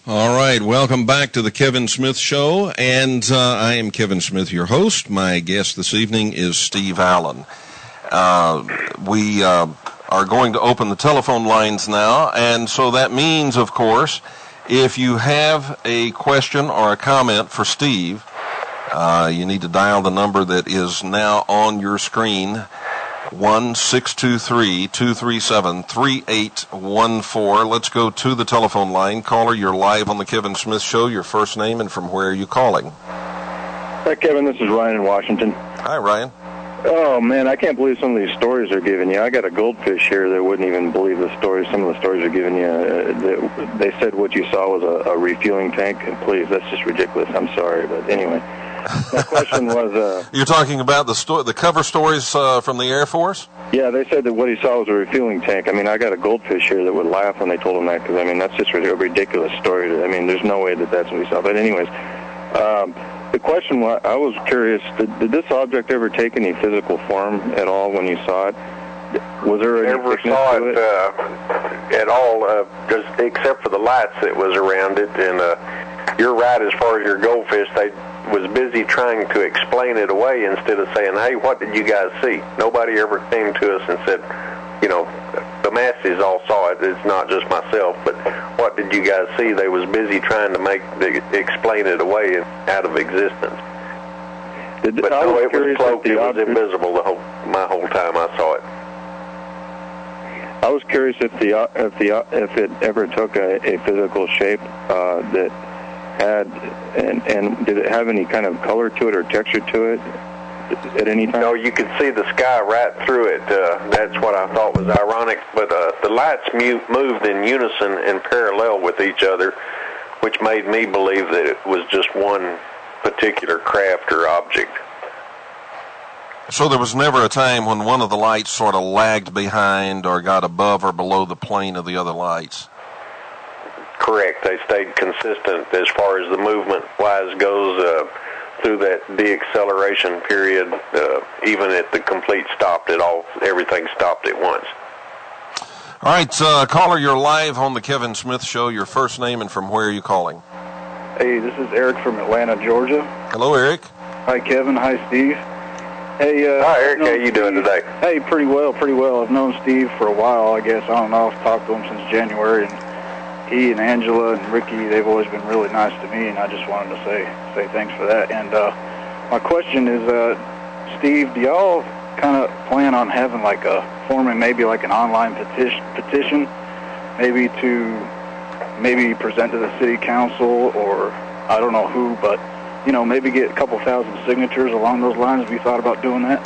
All right, welcome back to the Kevin Smith Show, and uh, I am Kevin Smith, your host. My guest this evening is Steve Allen. Uh, we uh, are going to open the telephone lines now, and so that means, of course, if you have a question or a comment for Steve, uh, you need to dial the number that is now on your screen, one six two three, two three seven, three eight one four. Let's go to the telephone line. Caller, you're live on the Kevin Smith Show. Your first name and from where are you calling? Hi, Kevin. This is Ryan in Washington. Hi, Ryan. Oh, man, I can't believe some of these stories they're giving you. I got a goldfish here that wouldn't even believe the stories. Some of the stories they're giving you, uh, they, they said what you saw was a, a refueling tank. And please, that's just ridiculous. I'm sorry, but anyway. My question was... Uh, You're talking about the sto- the cover stories uh, from the Air Force? Yeah, they said that what he saw was a refueling tank. I mean, I got a goldfish here that would laugh when they told him that, because, I mean, that's just a ridiculous story. I mean, there's no way that that's what he saw. But anyways, um, the question was, I was curious, did, did this object ever take any physical form at all when you saw it? Was there any Never thickness saw to it, it? Uh, at all, uh, just except for the lights that was around it. And uh, you're right, as far as your goldfish, they was busy trying to explain it away instead of saying, hey, what did you guys see? Nobody ever came to us and said, you know, the masses all saw it. It's not just myself, but what did you guys see? They was busy trying to make the, explain it away and out of existence. Did, but I no, was it was cloaked. It was object, invisible the whole my whole time I saw it. I was curious if the if the if it ever took a, a physical shape uh, that had, and, and did it have any kind of color to it or texture to it at any time? No, you could see the sky right through it. Uh, that's what I thought was ironic. But uh, the lights mu- moved in unison and parallel with each other, which made me believe that it was just one particular craft or object. So there was never a time when one of the lights sort of lagged behind or got above or below the plane of the other lights? Correct. They stayed consistent as far as the movement-wise goes uh, through that deceleration period. Uh, even at the complete stop, it all everything stopped at once. All right, uh, caller, you're live on the Kevin Smith Show. Your first name and from where are you calling? Hey, this is Eric from Atlanta, Georgia. Hello, Eric. Hi, Kevin. Hi, Steve. Hey, uh, Hi, Eric. How you doing today? Hey, pretty well, pretty well. I've known Steve for a while, I guess. I don't know. I've talked to him since January, and he and Angela and Ricky, they've always been really nice to me, and I just wanted to say say thanks for that. And uh, my question is, uh, Steve, do y'all kind of plan on having like a, forming maybe like an online petition, petition, maybe to maybe present to the city council or I don't know who, but, you know, maybe get a couple thousand signatures along those lines? Have you thought about doing that?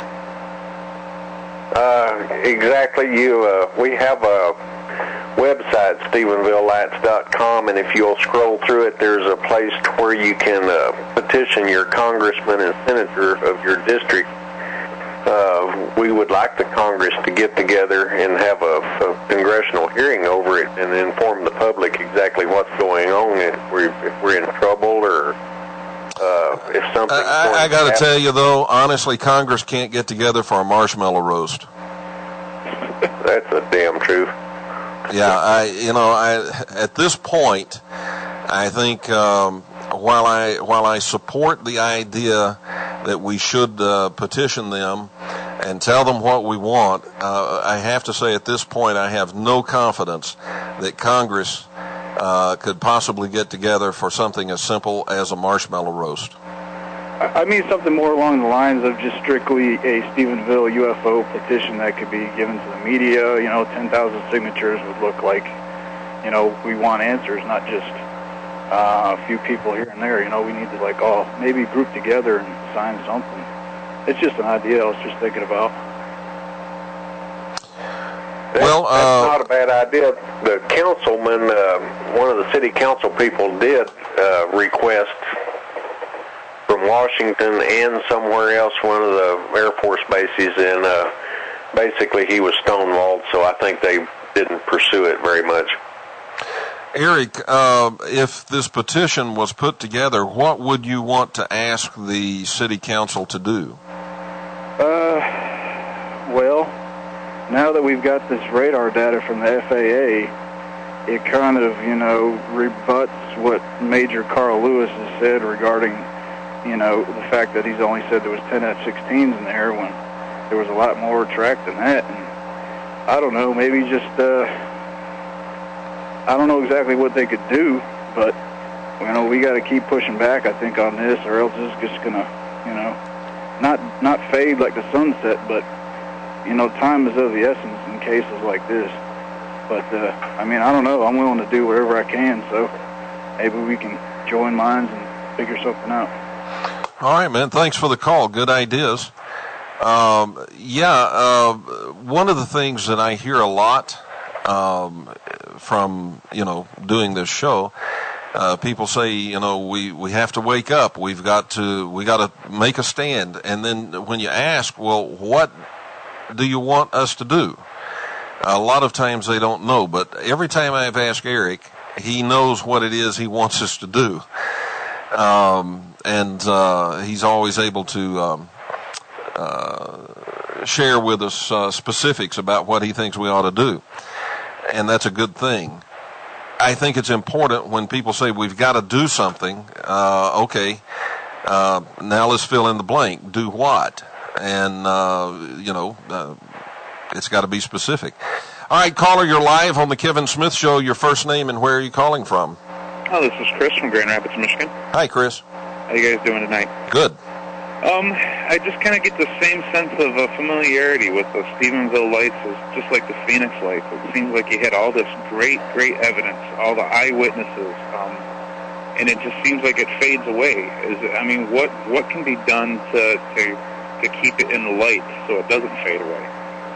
Uh, exactly. You, uh, we have a website, Stephenville Lights dot com, and if you'll scroll through it, there's a place where you can uh, petition your congressman and senator of your district. Uh, we would like the Congress to get together and have a, a congressional hearing over it and inform the public exactly what's going on, if we're, if we're in trouble or uh, if something. I, I, I got to tell you, though, honestly, Congress can't get together for a marshmallow roast. That's a damn truth. Yeah, I, you know, I at this point, I think um, while I while I support the idea that we should uh, petition them and tell them what we want, uh, I have to say at this point I have no confidence that Congress uh, could possibly get together for something as simple as a marshmallow roast. I mean something more along the lines of just strictly a Stephenville U F O petition that could be given to the media. You know, ten thousand signatures would look like, you know, we want answers, not just uh, a few people here and there. You know, we need to, like, all maybe group together and sign something. It's just an idea I was just thinking about. Well, that's uh, not a bad idea. The councilman, uh, one of the city council people did uh, request from Washington and somewhere else, one of the Air Force bases, and uh, basically he was stonewalled, so I think they didn't pursue it very much. Eric, uh, if this petition was put together, what would you want to ask the city council to do? Uh, well, now that we've got this radar data from the F A A, it kind of, you know, rebuts what Major Carl Lewis has said regarding, you know, the fact that he's only said there was ten F sixteens in there when there was a lot more track than that. And I don't know, maybe just, uh, I don't know exactly what they could do, but, you know, we got to keep pushing back, I think, on this, or else it's just going to, you know, not not fade like the sunset, but, you know, time is of the essence in cases like this. But, uh, I mean, I don't know. I'm willing to do whatever I can, so maybe we can join minds and figure something out. All right, man. Thanks for the call. Good ideas. Um, yeah, uh, one of the things that I hear a lot um, from, you know, doing this show, uh, people say, you know, we, we have to wake up. We've got to, we got to make a stand. And then when you ask, well, what do you want us to do? A lot of times they don't know, but every time I've asked Eric, he knows what it is he wants us to do. Um, and uh, he's always able to um, uh, share with us uh, specifics about what he thinks we ought to do. And that's a good thing. I think it's important when people say we've got to do something, uh, okay, uh, now let's fill in the blank. Do what? And, uh, you know, uh, it's got to be specific. All right, caller, you're live on the Kevin Smith Show. Your first name and where are you calling from? Oh, this is Chris from Grand Rapids, Michigan. Hi, Chris. How you guys doing tonight? Good. Um, I just kind of get the same sense of uh, familiarity with the Stephenville lights as just like the Phoenix lights. It seems like you had all this great, great evidence, all the eyewitnesses, um, and it just seems like it fades away. Is it, I mean, what what can be done to to to keep it in the light so it doesn't fade away?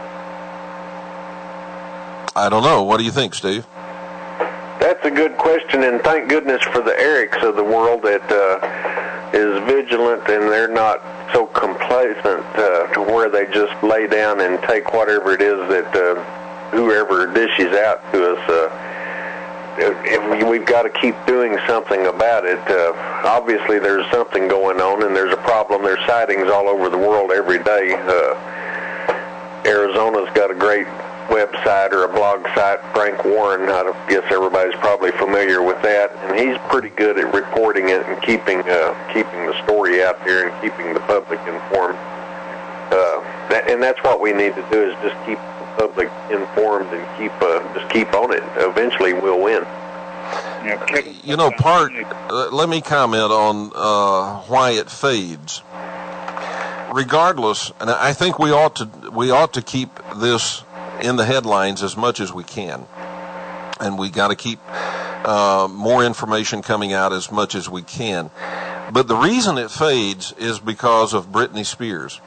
I don't know. What do you think, Steve? That's a good question, and thank goodness for the Erics of the world that uh, is vigilant and they're not so complacent uh, to where they just lay down and take whatever it is that uh, whoever dishes out to us. Uh, if we, we've got to keep doing something about it. Uh, obviously, there's something going on, and there's a problem. There's sightings all over the world every day. Uh, Arizona's got a great website or a blog site, Frank Warren. I guess everybody's probably familiar with that, and he's pretty good at reporting it and keeping uh, keeping the story out there and keeping the public informed. Uh, that, and that's what we need to do is just keep the public informed and keep uh, just keep on it. Eventually, we'll win. You know, part. Uh, let me comment on uh, why it fades. Regardless, and I think we ought to we ought to keep this in the headlines as much as we can, and we got to keep uh, more information coming out as much as we can. But the reason it fades is because of Britney Spears.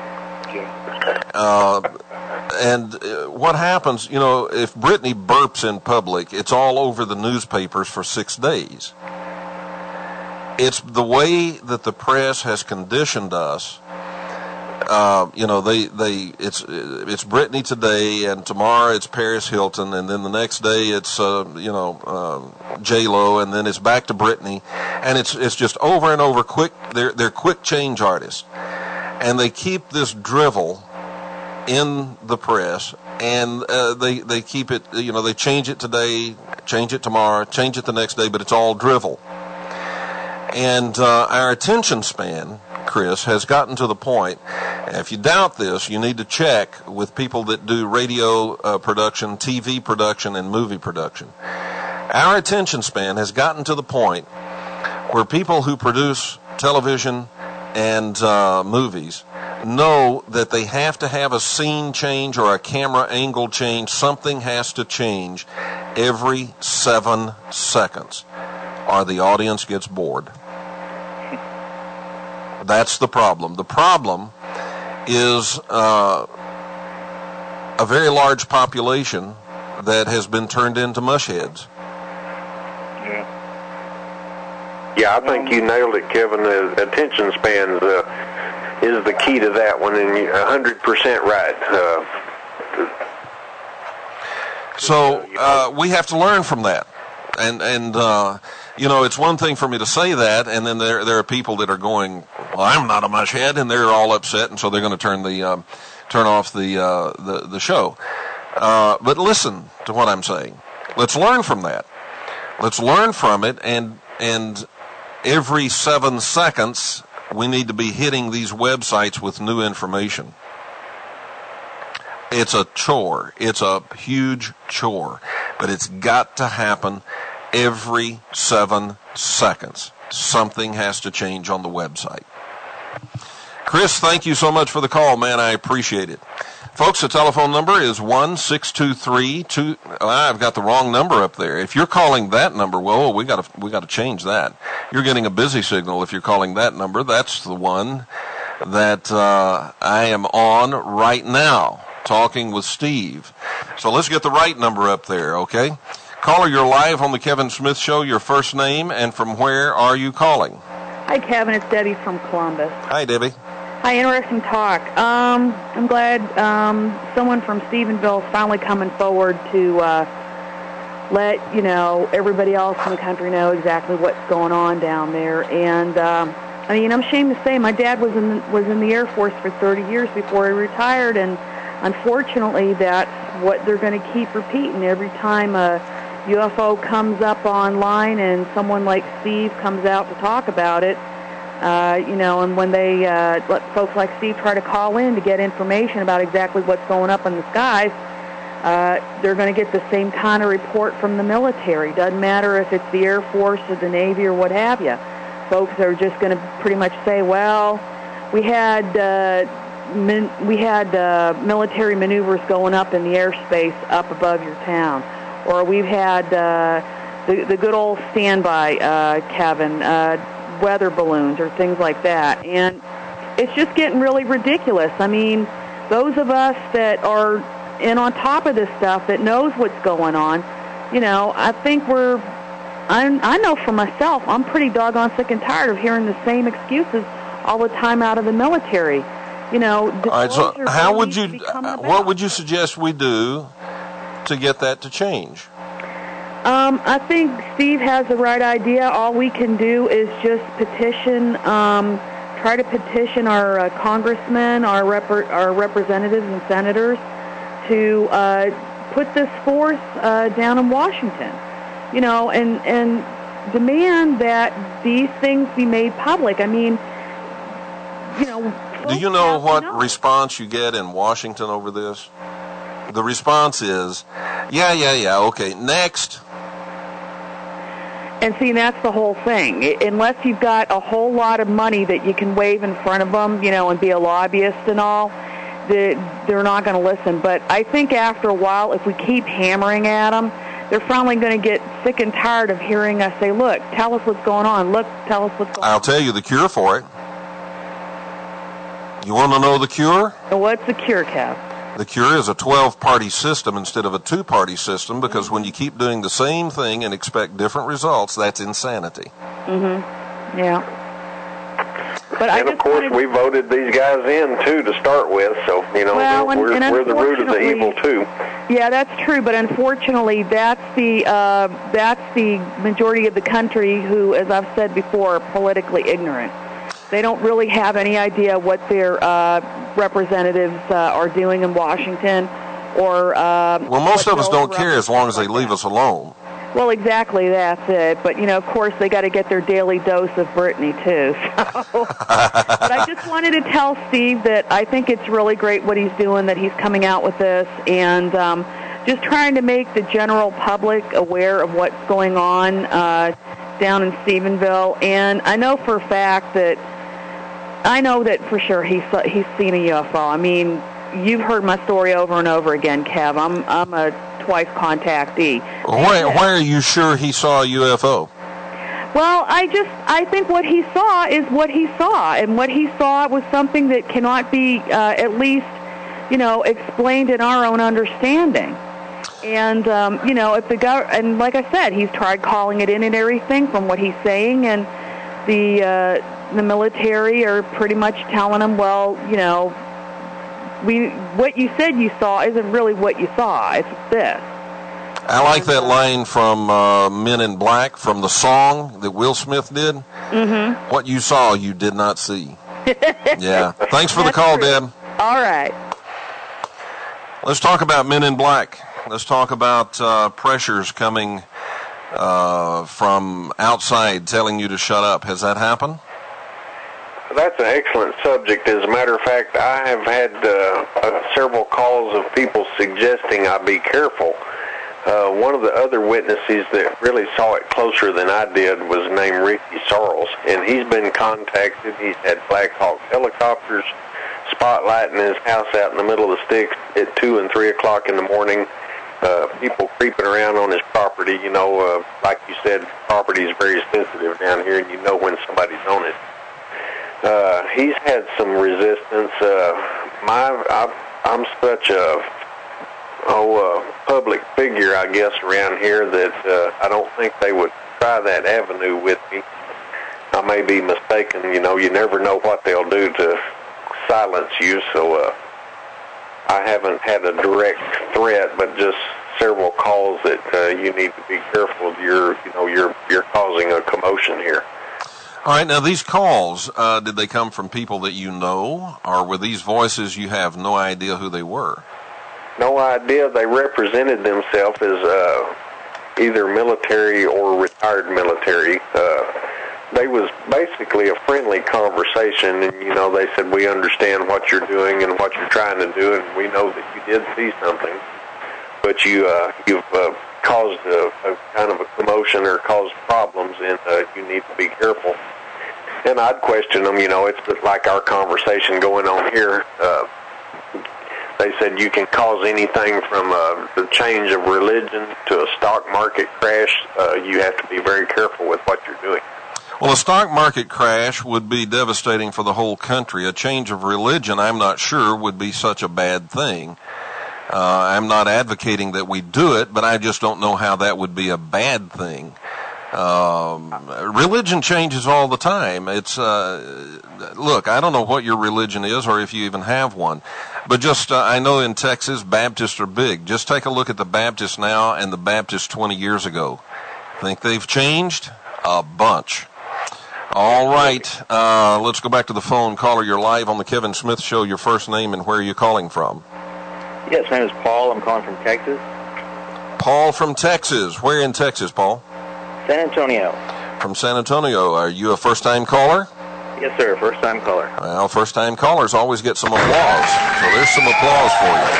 Uh, and uh, what happens, you know, if Britney burps in public, it's all over the newspapers for six days. It's the way that the press has conditioned us. Uh, you know, they, they, it's, it's Britney today, and tomorrow it's Paris Hilton, and then the next day it's, uh, you know, uh, J-Lo, and then it's back to Britney, and it's, it's just over and over quick, they're, they're quick change artists. And they keep this drivel in the press, and, uh, they, they keep it, you know, they change it today, change it tomorrow, change it the next day, but it's all drivel. And, uh, our attention span, Chris, has gotten to the point, if you doubt this, you need to check with people that do radio uh, production, T V production, and movie production. Our attention span has gotten to the point where people who produce television and uh, movies know that they have to have a scene change or a camera angle change. Something has to change every seven seconds, or the audience gets bored. That's the problem. The problem is uh, a very large population that has been turned into mushheads. Yeah. Yeah, I think you nailed it, Kevin. The attention span uh, is the key to that one, and you're one hundred percent right. Uh, so uh, we have to learn from that. And, and uh, you know, it's one thing for me to say that, and then there there are people that are going, well, I'm not a mushhead, and they're all upset, and so they're going to turn the um, turn off the uh, the the show. Uh, but listen to what I'm saying. Let's learn from that. Let's learn from it, and and every seven seconds, we need to be hitting these websites with new information. It's a chore. It's a huge chore, but it's got to happen every seven seconds. Something has to change on the website. Chris, thank you so much for the call, man. I appreciate it. Folks, the telephone number is one six two three two. Oh, I've got the wrong number up there. If you're calling that number, well, we got to we got to change that. You're getting a busy signal if you're calling that number. That's the one that uh, I am on right now, talking with Steve. So let's get the right number up there, okay? Caller, you're live on the Kevin Smith Show. Your first name and from where are you calling? Hi, Kevin. It's Debbie from Columbus. Hi, Debbie. Hi, interesting talk. Um, I'm glad um, someone from Stephenville is finally coming forward to uh, let, you know, everybody else in the country know exactly what's going on down there. And, um, I mean, I'm ashamed to say my dad was in, was in the Air Force for thirty years before he retired, and unfortunately that's what they're going to keep repeating every time a U F O comes up online and someone like Steve comes out to talk about it. Uh, you know, and when they uh, let folks like Steve try to call in to get information about exactly what's going up in the skies, uh, they're going to get the same kind of report from the military. Doesn't matter if it's the Air Force or the Navy or what have you. Folks are just going to pretty much say, well, we had uh, min- we had uh, military maneuvers going up in the airspace up above your town, or we've had uh, the the good old standby, uh, Kevin. Uh, weather balloons or things like that. And it's just getting really ridiculous. I mean, those of us that are in on top of this stuff, that knows what's going on, you know, I think we're, I'm, I know for myself, I'm pretty doggone sick and tired of hearing the same excuses all the time out of the military. You know, all right, so how would you, what would you suggest we do to get that to change? Um, I think Steve has the right idea. All we can do is just petition, um, try to petition our uh, congressmen, our, rep- our representatives and senators to uh, put this forth uh, down in Washington, you know, and, and demand that these things be made public. I mean, you know. Do you know what know. response you get in Washington over this? The response is, yeah, yeah, yeah, okay, next. And see, that's the whole thing. It, unless you've got a whole lot of money that you can wave in front of them, you know, and be a lobbyist and all, the, they're not going to listen. But I think after a while, if we keep hammering at them, they're finally going to get sick and tired of hearing us say, look, tell us what's going on. Look, tell us what's going I'll on. I'll tell you the cure for it. You want to know the cure? What's the cure, Kev? The cure is a twelve-party system instead of a two-party system, because mm-hmm. when you keep doing the same thing and expect different results, that's insanity. Mm-hmm. Yeah. But and I of course, wanted... we voted these guys in, too, to start with, so, you know, well, we're, and, and we're the root of the evil, too. Yeah, that's true, but unfortunately, that's the, uh, that's the majority of the country who, as I've said before, are politically ignorant. They don't really have any idea what their uh, representatives uh, are doing in Washington, or uh, well, most of us don't care as long as they leave us alone. Well, exactly, that's it. But you know, of course, they got to get their daily dose of Brittany too. So. But I just wanted to tell Steve that I think it's really great what he's doing, that he's coming out with this, and um, just trying to make the general public aware of what's going on uh, down in Stephenville. And I know for a fact that. I know that for sure he's he's seen a U F O. I mean, you've heard my story over and over again, Kev. I'm I'm a twice contactee. Why why are you sure he saw a U F O? Well, I just I think what he saw is what he saw, and what he saw was something that cannot be uh, at least, you know, explained in our own understanding. And um, you know, if the gov- and like I said, he's tried calling it in and everything from what he's saying, and the. Uh, The military are pretty much telling them, well, you know, we what you said you saw isn't really what you saw. It's this. I like that line from uh, Men in Black, from the song that Will Smith did. Mm-hmm. What you saw, you did not see. Yeah. Thanks for the call, true. Deb. All right. Let's talk about Men in Black. Let's talk about uh, pressures coming uh, from outside telling you to shut up. Has that happened? That's an excellent subject. As a matter of fact, I have had uh, uh, several calls of people suggesting I be careful. Uh, one of the other witnesses that really saw it closer than I did was named Ricky Sarles, and he's been contacted. He's had Black Hawk helicopters spotlighting his house out in the middle of the sticks at two and three o'clock in the morning. Uh, people creeping around on his property. You know, uh, like you said, property is very sensitive down here, and you know when somebody's on it. Uh, he's had some resistance. Uh, my, I, I'm such a oh uh, public figure, I guess, around here that uh, I don't think they would try that avenue with me. I may be mistaken. You know, you never know what they'll do to silence you. So uh, I haven't had a direct threat, but just several calls that uh, you need to be careful. You're, you know, you're you're causing a commotion here. All right, now these calls, uh, did they come from people that you know, or were these voices you have no idea who they were? No idea. They represented themselves as uh, either military or retired military. Uh, they was basically a friendly conversation, and, you know, they said, we understand what you're doing and what you're trying to do, and we know that you did see something, but you, uh, you've uh, caused a, a kind of a commotion or caused problems, and uh, you need to be careful. And I'd question them, you know, it's like our conversation going on here. Uh, they said you can cause anything from uh, the change of religion to a stock market crash. Uh, you have to be very careful with what you're doing. Well, a stock market crash would be devastating for the whole country. A change of religion, I'm not sure, would be such a bad thing. Uh, I'm not advocating that we do it, but I just don't know how that would be a bad thing. Um, religion changes all the time. It's, uh, look, I don't know what your religion is or if you even have one, but just, uh, I know in Texas, Baptists are big. Just take a look at the Baptists now and the Baptists twenty years ago. Think they've changed? A bunch. All right, uh, let's go back to the phone. Caller, you're live on the Kevin Smith Show. Your first name and where are you calling from? Yes, my name is Paul. I'm calling from Texas. Paul from Texas. Where in Texas, Paul? San Antonio. From San Antonio. Are you a first-time caller? Yes, sir. First-time caller. Well, first-time callers always get some applause. So there's some applause for you.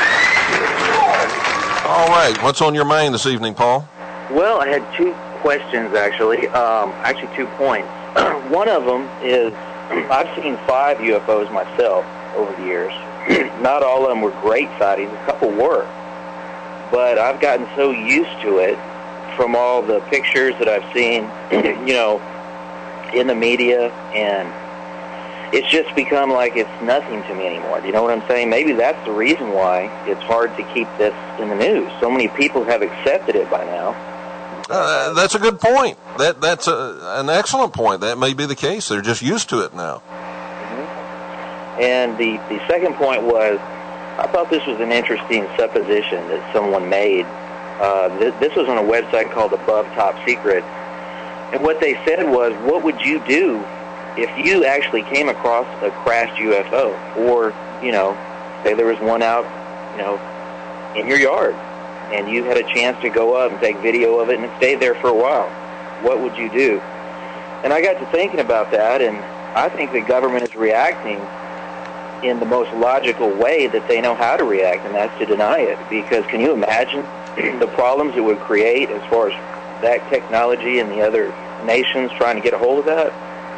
All right. What's on your mind this evening, Paul? Well, I had two questions, actually. Um, actually, two points. One of them is I've seen five U F Os myself over the years. Not all of them were great sightings. A couple were. But I've gotten so used to it from all the pictures that I've seen, you know, in the media, and it's just become like it's nothing to me anymore. Do you know what I'm saying? Maybe that's the reason why it's hard to keep this in the news. So many people have accepted it by now. Uh, that's a good point. That That's a, an excellent point. That may be the case. They're just used to it now. Mm-hmm. And the, the second point was, I thought this was an interesting supposition that someone made. Uh, th- this was on a website called Above Top Secret. And what they said was, what would you do if you actually came across a crashed U F O? Or, you know, say there was one out, you know, in your yard, and you had a chance to go up and take video of it and it stayed there for a while. What would you do? And I got to thinking about that, and I think the government is reacting in the most logical way that they know how to react, and that's to deny it. Because can you imagine the problems it would create as far as that technology and the other nations trying to get a hold of that?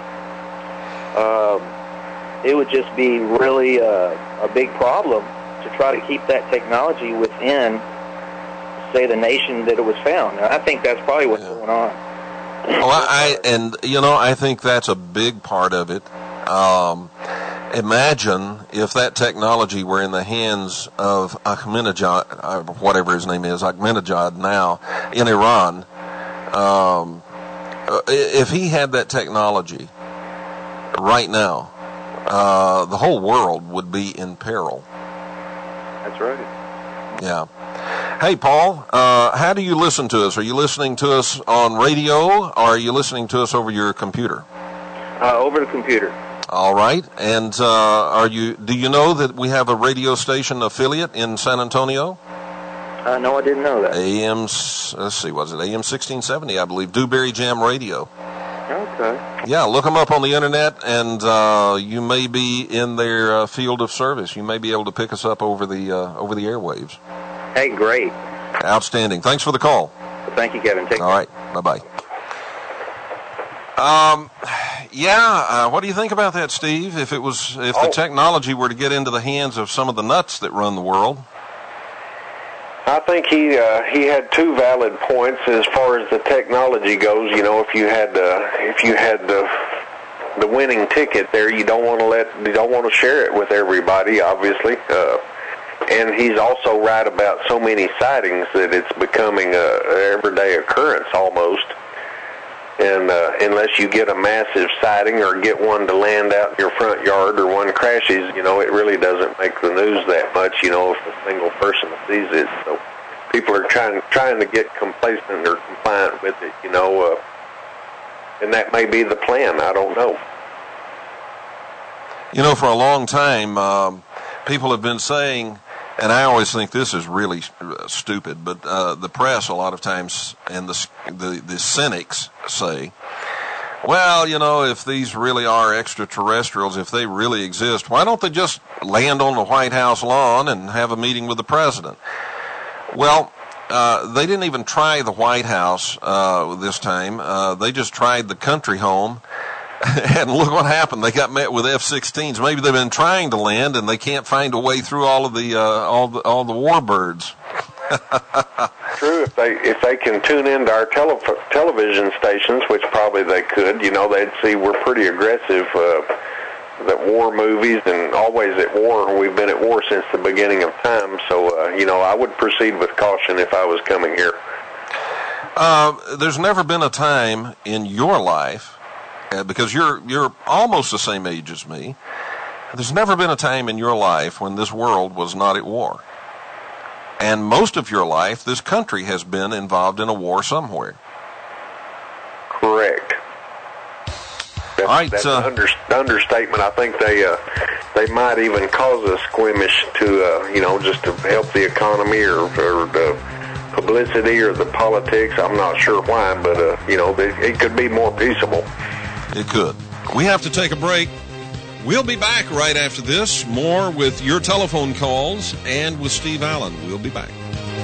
Um, it would just be really a, a big problem to try to keep that technology within, say, the nation that it was found. And I think that's probably what's yeah. going on. Well, I, and, you know, I think that's a big part of it. Um, imagine if that technology were in the hands of Ahmadinejad, uh, whatever his name is, Ahmadinejad now, in Iran. Um, if he had that technology right now, uh, the whole world would be in peril. That's right. Yeah. Hey, Paul, uh, how do you listen to us? Are you listening to us on radio, or are you listening to us over your computer? Uh, over the computer. All right. And uh, are you? Do you know that we have a radio station affiliate in San Antonio? Uh, no, I didn't know that. A M, let's see, was it A M sixteen seventy, I believe, Dewberry Jam Radio. Okay. Yeah, look them up on the internet, and uh, you may be in their uh, field of service. You may be able to pick us up over the uh, over the airwaves. Hey, great. Outstanding. Thanks for the call. Well, thank you, Kevin. Take care. All right. Bye-bye. Um, yeah, uh, what do you think about that, Steve? If it was, if the Oh. technology were to get into the hands of some of the nuts that run the world? I think he uh, he had two valid points as far as the technology goes. You know, if you had uh, if you had the the winning ticket there, you don't want to let you don't want to share it with everybody, obviously. Uh, and he's also right about so many sightings that it's becoming a, a everyday occurrence almost. And uh, unless you get a massive sighting or get one to land out in your front yard or one crashes, you know, it really doesn't make the news that much, you know, if a single person sees it. So people are trying trying to get complacent or compliant with it, you know, uh, and that may be the plan. I don't know. You know, for a long time, um, people have been saying, and I always think this is really uh, stupid, but uh, the press a lot of times and the, the the cynics say, well, you know, if these really are extraterrestrials, if they really exist, why don't they just land on the White House lawn and have a meeting with the president? Well, uh, they didn't even try the White House uh, this time. Uh, they just tried the country home. And look what happened. They got met with F sixteens. Maybe they've been trying to land, and they can't find a way through all of the uh, all the all the warbirds. True. If they if they can tune into our tele- television stations, which probably they could, you know, they'd see we're pretty aggressive. Uh, that war movies and always at war. We've been at war since the beginning of time. So uh, you know, I would proceed with caution if I was coming here. Uh, there's never been a time in your life. Uh, because you're you're almost the same age as me, there's never been a time in your life when this world was not at war. And most of your life, this country has been involved in a war somewhere. Correct. That's, All right, that's uh, an under, understatement. I think they uh, they might even cause a squeamish to, uh, you know, just to help the economy or, or the publicity or the politics. I'm not sure why, but, uh, you know, they, it could be more peaceable. It could. We have to take a break. We'll be back right after this. More with your telephone calls and with Steve Allen. We'll be back.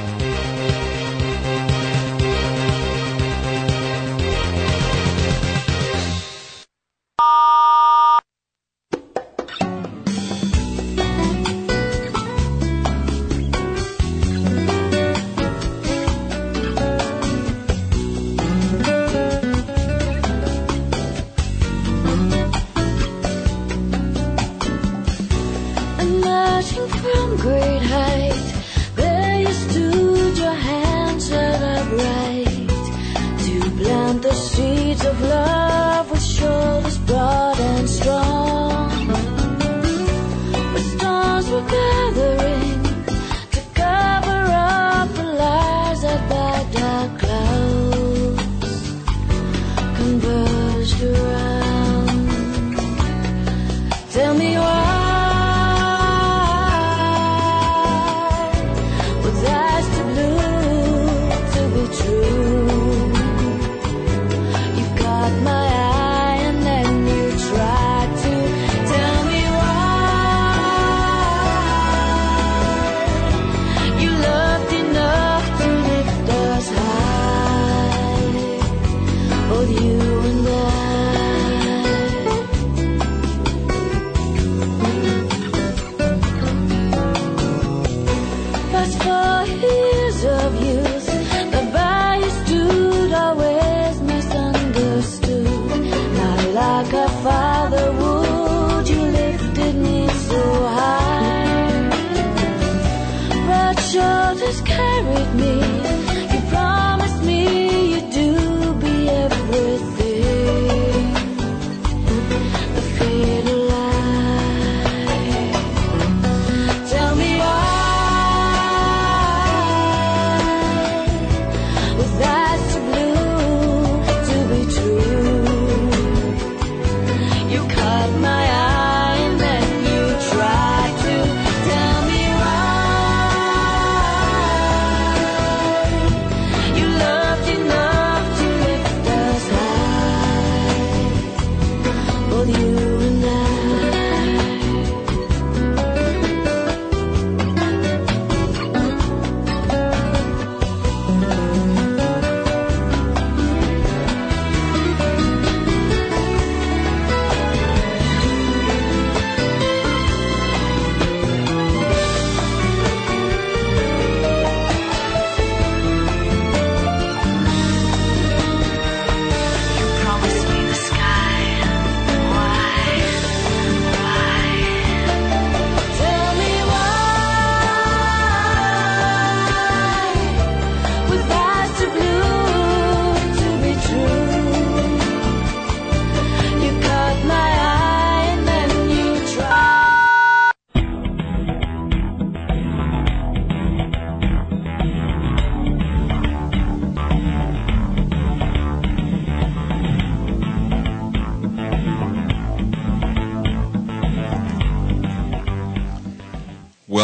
Emerging from great height, there you stood, your hands held upright, to plant the seeds of love with shoulders broad and strong. But storms were gathering to cover up the lies that by dark clouds converged around. Tell me why. Carried me, you promised me you'd do be everything.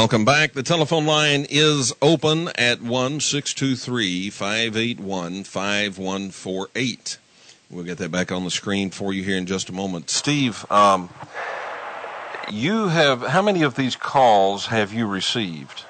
Welcome back. The telephone line is open at one six two three, five eight one, five one four eight. We'll get that back on the screen for you here in just a moment. Steve, um, you have, how many of these calls have you received?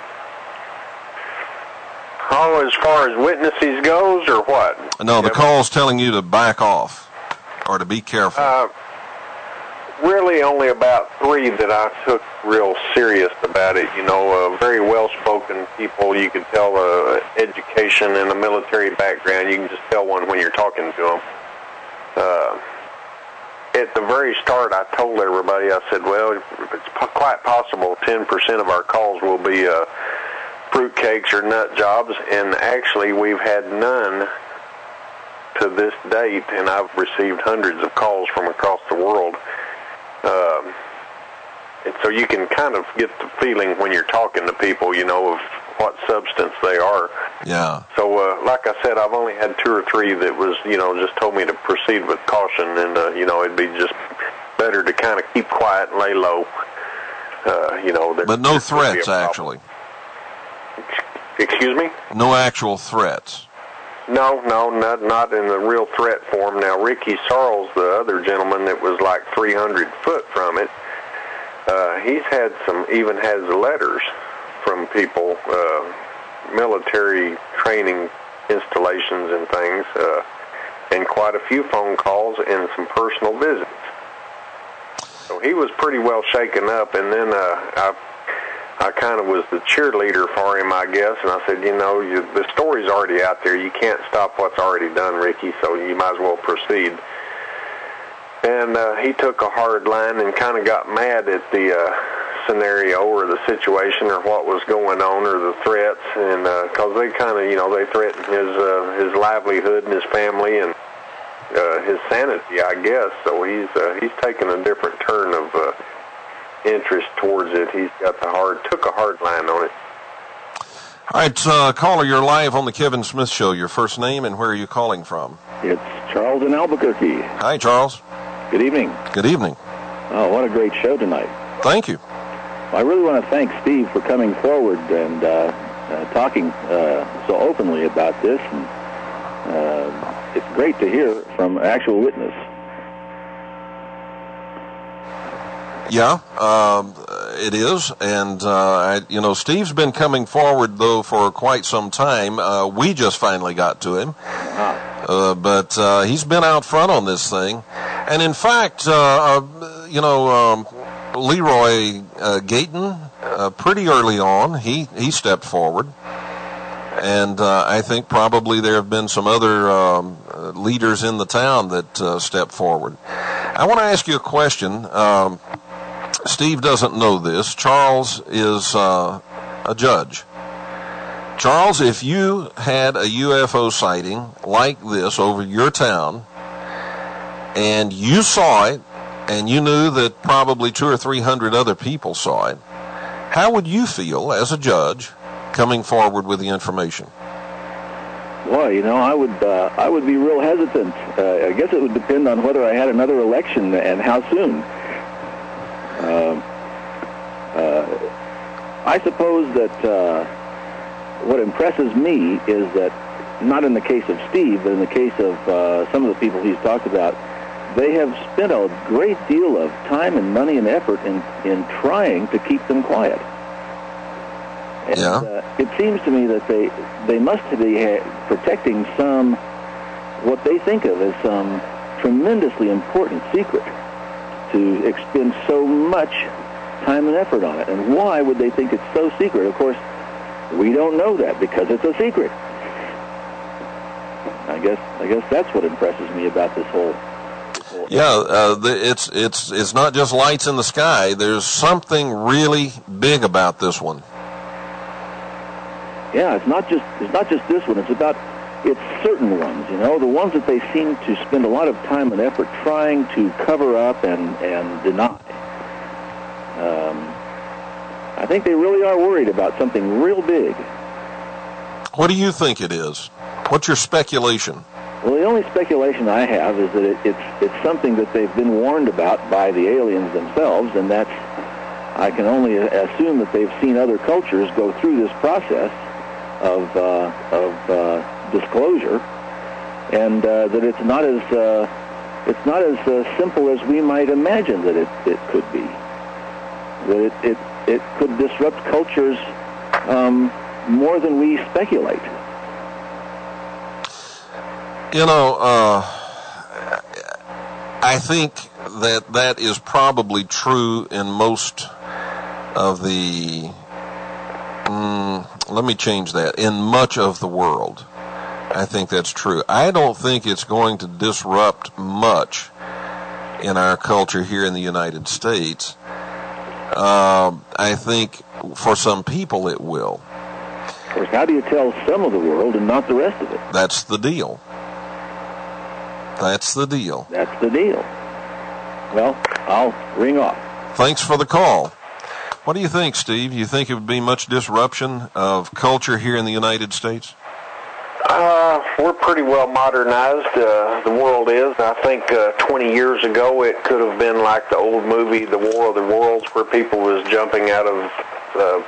Oh, as far as witnesses goes, or what? No, the calls telling you to back off or to be careful. Uh, really only about three that I took real serious about it. You know, uh, very well-spoken people. You could tell uh, education and a military background. You can just tell one when you're talking to them. Uh, at the very start, I told everybody, I said, well, it's p- quite possible ten percent of our calls will be uh, fruitcakes or nut jobs, and actually we've had none to this date, and I've received hundreds of calls from across the world. Um, and so you can kind of get the feeling when you're talking to people, you know, of what substance they are. Yeah. So, uh, like I said, I've only had two or three that was, you know, just told me to proceed with caution, and, uh, you know, it'd be just better to kind of keep quiet and lay low. Uh, you know. But no threats, actually. Excuse me? No actual threats. No, no, not not in the real threat form. Now, Ricky Sarles, the other gentleman that was like three hundred foot from it, uh, he's had some, even has letters from people, uh, military training installations and things, uh, and quite a few phone calls and some personal visits. So he was pretty well shaken up, and then uh, I I kind of was the cheerleader for him, I guess, and I said, you know, you, the story's already out there. You can't stop what's already done, Ricky, so you might as well proceed. And uh, he took a hard line and kind of got mad at the uh, scenario or the situation or what was going on or the threats, and because uh, they kind of, you know, they threatened his uh, his livelihood and his family and uh, his sanity, I guess. So he's uh, he's taken a different turn of uh, interest towards it. He's got the hard, took a hard line on it. All right, uh, caller, you're live on the Kevin Smith Show. Your first name and where are you calling from? It's Charles in Albuquerque. Hi, Charles. Good evening. Good evening. Oh, what a great show tonight. Thank you. I really want to thank Steve for coming forward and uh, uh, talking uh, so openly about this. And, uh, it's great to hear from actual witness. Yeah, um, it is, and uh, I, you know, Steve's been coming forward though for quite some time. Uh, we just finally got to him, uh, but uh, he's been out front on this thing, and in fact, uh, uh, you know, um, Leroy uh, Gayton, uh, pretty early on, he he stepped forward, and uh, I think probably there have been some other um, leaders in the town that uh, stepped forward. I want to ask you a question. Um, Steve doesn't know this. Charles is uh, a judge. Charles, if you had a U F O sighting like this over your town, and you saw it, and you knew that probably two or three hundred other people saw it, how would you feel as a judge coming forward with the information? Boy, you know, I would uh, I would be real hesitant. Uh, I guess it would depend on whether I had another election and how soon. Uh, uh, I suppose that uh, what impresses me is that, not in the case of Steve, but in the case of uh, some of the people he's talked about, they have spent a great deal of time and money and effort in, in trying to keep them quiet. And, yeah. uh, it seems to me that they they must be ha- protecting some, what they think of as some tremendously important secret, to expend so much time and effort on it. And why would they think it's so secret? Of course, we don't know that because it's a secret. I guess I guess that's what impresses me about this whole. This whole yeah, uh, the, it's it's it's not just lights in the sky. There's something really big about this one. Yeah, it's not just it's not just this one. It's about it's certain ones, you know, the ones that they seem to spend a lot of time and effort trying to cover up and and deny. Um, I think they really are worried about something real big. What do you think it is? What's your speculation? Well, the only speculation I have is that it, it's it's something that they've been warned about by the aliens themselves, and that's I can only assume that they've seen other cultures go through this process of uh, of uh, disclosure, and uh, that it's not as uh, it's not as uh, simple as we might imagine that it, it could be. That it it, it could disrupt cultures um, more than we speculate. You know, uh, I think that that is probably true in most of the, mm, let me change that, in much of the world. I think that's true. I don't think it's going to disrupt much in our culture here in the United States. Uh, I think for some people it will. Of course, how do you tell some of the world and not the rest of it? That's the deal. That's the deal. That's the deal. Well, I'll ring off. Thanks for the call. What do you think, Steve? You think it would be much disruption of culture here in the United States? Uh, we're pretty well modernized. Uh, the world is. I think uh, twenty years ago it could have been like the old movie, The War of the Worlds, where people was jumping out of uh,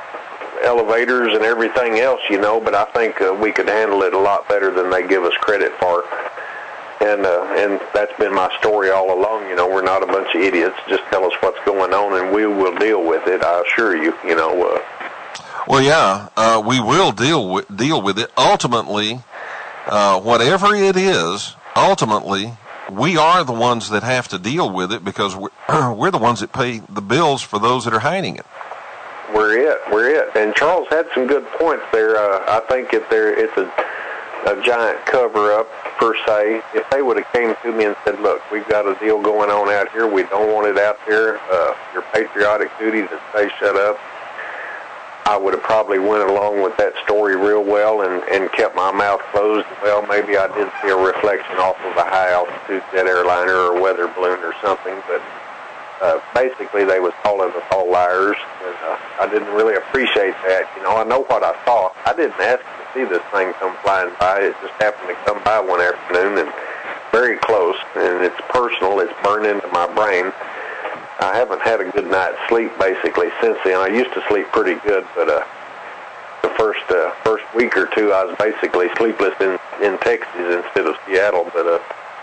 elevators and everything else, you know. But I think uh, we could handle it a lot better than they give us credit for. And uh, and that's been my story all along. You know, we're not a bunch of idiots. Just tell us what's going on, and we will deal with it. I assure you. You know. Uh, well, yeah, uh, we will deal with deal with it. Ultimately, uh, whatever it is, ultimately, we are the ones that have to deal with it because we're, we're the ones that pay the bills for those that are hiding it. We're it. We're it. And Charles had some good points there. Uh, I think if there, it's a a giant cover-up, per se. If they would have came to me and said, look, we've got a deal going on out here, we don't want it out there, uh, your patriotic duty to stay shut up, I would have probably went along with that story real well and, and kept my mouth closed. Well, maybe I did see a reflection off of a high-altitude jet airliner or a weather balloon or something, but uh, basically they was calling us all liars, and uh, I didn't really appreciate that. You know, I know what I saw. I didn't ask to see this thing come flying by. It just happened to come by one afternoon and very close, and it's personal. It's burned into my brain. I haven't had a good night's sleep basically since then. I used to sleep pretty good, but uh, the first uh, first week or two I was basically sleepless in, in Texas instead of Seattle. But uh,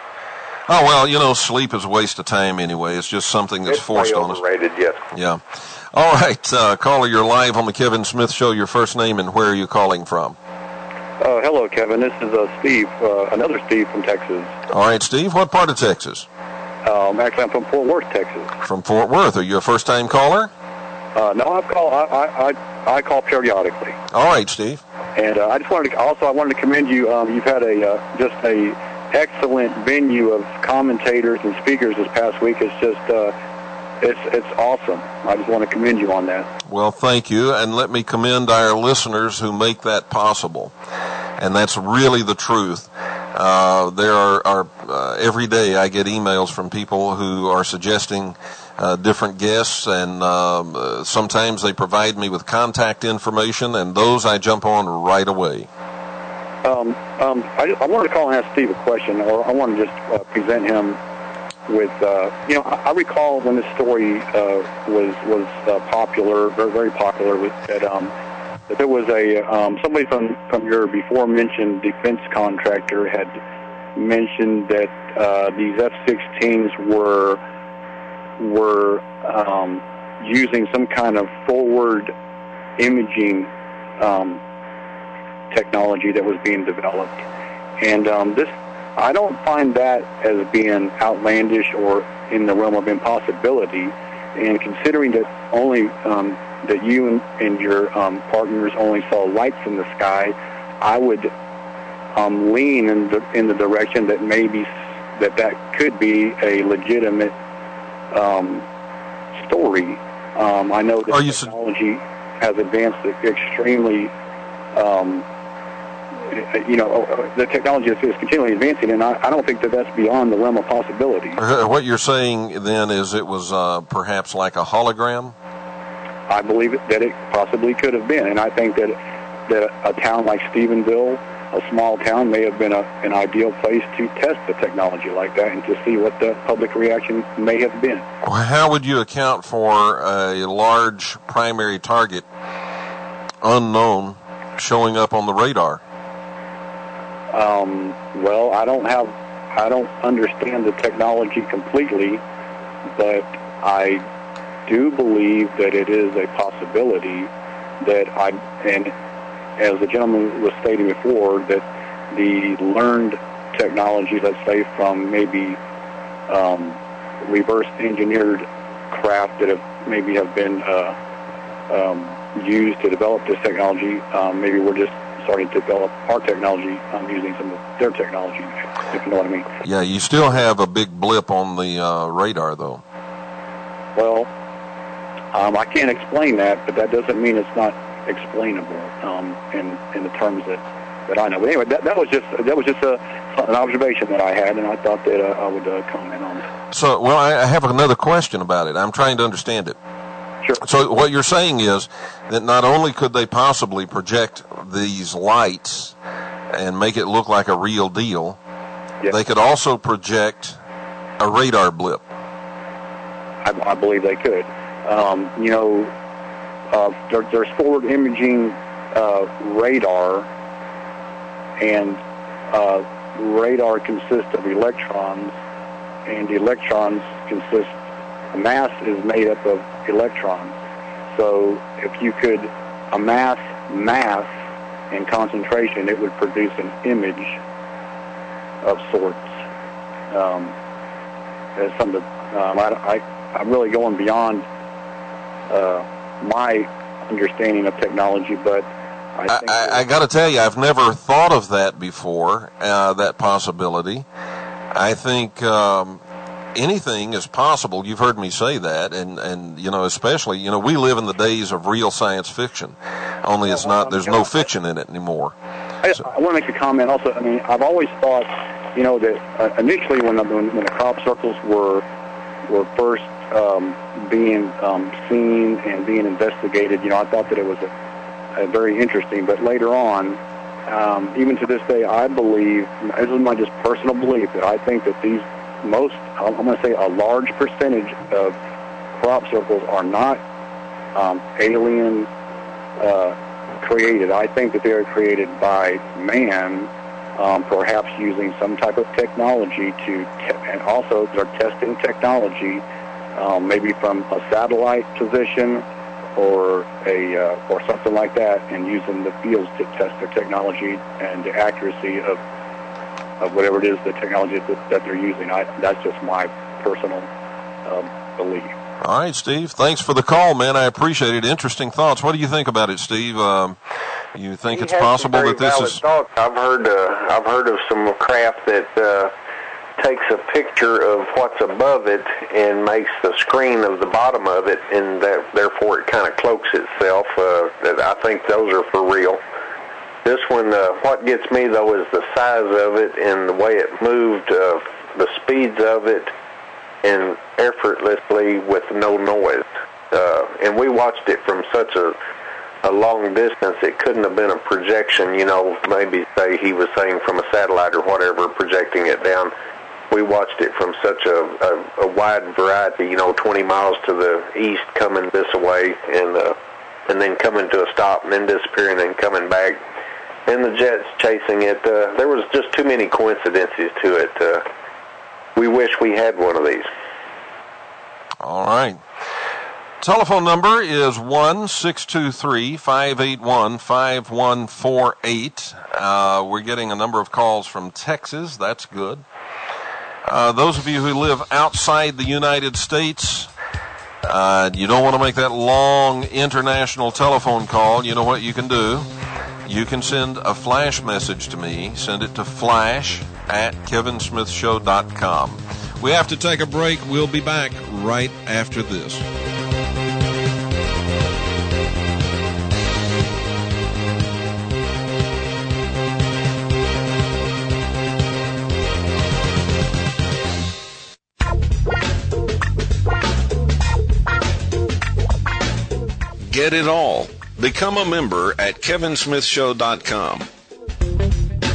oh well, you know, sleep is a waste of time anyway. It's just something that's it's forced way on us. Overrated, yes. Yeah. All right, uh, caller, you're live on the Kevin Smith Show. Your first name and where are you calling from? Uh, hello, Kevin. This is uh, Steve, uh, another Steve from Texas. All right, Steve. What part of Texas? Um, actually, I'm from Fort Worth, Texas. From Fort Worth. Are you a first-time caller? Uh, no, I've call, I, I, I, I call periodically. All right, Steve. And uh, I just wanted to, also I wanted to commend you. Um, you've had a uh, just a excellent venue of commentators and speakers this past week. It's just uh, it's it's awesome. I just want to commend you on that. Well, thank you, and let me commend our listeners who make that possible. And that's really the truth. Uh, there are, are uh, every day I get emails from people who are suggesting uh, different guests, and um, uh, sometimes they provide me with contact information, and those I jump on right away. Um, um, I, I wanted to call and ask Steve a question, or I want to just uh, present him with, uh, you know, I, I recall when this story uh, was was uh, popular, very very popular, with that. Um, That there was a um, somebody from, from your before mentioned defense contractor had mentioned that uh, these F sixteens were were um, using some kind of forward imaging um, technology that was being developed, and um, this I don't find that as being outlandish or in the realm of impossibility. And considering that only um, that you and, and your um, partners only saw lights in the sky, I would um, lean in the in the direction that maybe that that could be a legitimate um, story. Um, I know that Are you technology su- has advanced extremely. Um, you know, the technology is, is continually advancing, and I, I don't think that that's beyond the realm of possibility. What you're saying then is it was uh, perhaps like a hologram? I believe that it possibly could have been, and I think that that a town like Stephenville a small town may have been a, an ideal place to test the technology like that and to see what the public reaction may have been. Well, how would you account for a large primary target, unknown, showing up on the radar? Um, well, I don't have, I don't understand the technology completely, but I do believe that it is a possibility that I, and as the gentleman was stating before, that the learned technology, let's say from maybe um, reverse engineered craft that have maybe have been uh, um, used to develop this technology, um, maybe we're just starting to develop our technology um, using some of their technology, if you know what I mean. Yeah, you still have a big blip on the uh, radar, though. Well, um, I can't explain that, but that doesn't mean it's not explainable um, in in the terms that, that I know. But anyway, that, that was just that was just a, an observation that I had, and I thought that uh, I would uh, comment on it. So, well, I have another question about it. I'm trying to understand it. Sure. So what you're saying is that not only could they possibly project these lights and make it look like a real deal, yes, they could also project a radar blip. I, I believe they could. Um, you know, uh, there, there's forward imaging uh, radar, and uh, radar consists of electrons, and the electrons consist, mass is made up of electrons. So if you could amass mass in concentration, it would produce an image of sorts. Um, as some of the, um, I, I, I'm really going beyond uh, my understanding of technology, but I think I, I, I got to tell you, I've never thought of that before, uh, that possibility. I think um, anything is possible. You've heard me say that, and, and you know, especially, you know, we live in the days of real science fiction, only it's not, there's no fiction in it anymore. I, So- I want to make a comment also. I mean, I've always thought, you know, that uh, initially when, the- when when the crop circles were were first um, being um, seen and being investigated, you know, I thought that it was a, a very interesting. But later on, um, even to this day, I believe, this is my just personal belief, that I think that these most, I'm going to say a large percentage of crop circles are not um, alien uh, created. I think that they are created by man, um, perhaps using some type of technology to, te- and also they're testing technology, um, maybe from a satellite position or a uh, or something like that, and using the fields to test their technology and the accuracy of of whatever it is, the technology that, that they're using. I, that's just my personal um, belief. All right, Steve. Thanks for the call, man. I appreciate it. Interesting thoughts. What do you think about it, Steve? Um, you think He it's has possible some very that this valid is? thoughts. I've heard. Uh, I've heard of some craft that uh, takes a picture of what's above it and makes the screen of the bottom of it, and that, therefore it kind of cloaks itself. Uh, that I think those are for real. This one, uh, what gets me, though, is the size of it and the way it moved, uh, the speeds of it, and effortlessly with no noise. Uh, and we watched it from such a, a long distance, it couldn't have been a projection, you know, maybe say he was saying from a satellite or whatever, projecting it down. We watched it from such a, a, a wide variety, you know, twenty miles to the east coming this way, and uh, and then coming to a stop and then disappearing and coming back. And the jets chasing it. Uh, there was just too many coincidences to it. Uh, we wish we had one of these. All right. Telephone number is one six two three, five eight one, five one four eight. Uh, we're getting a number of calls from Texas. That's good. Uh, those of you who live outside the United States, uh, you don't want to make that long international telephone call. You know what you can do? You can send a flash message to me. Send it to flash at kevin smith show dot com. We have to take a break. We'll be back right after this. Get it all. Become a member at kevin smith show dot com.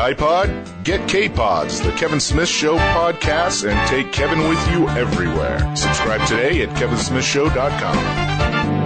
iPod? Get K-Pods, the Kevin Smith Show podcast, and take Kevin with you everywhere. Subscribe today at kevin smith show dot com.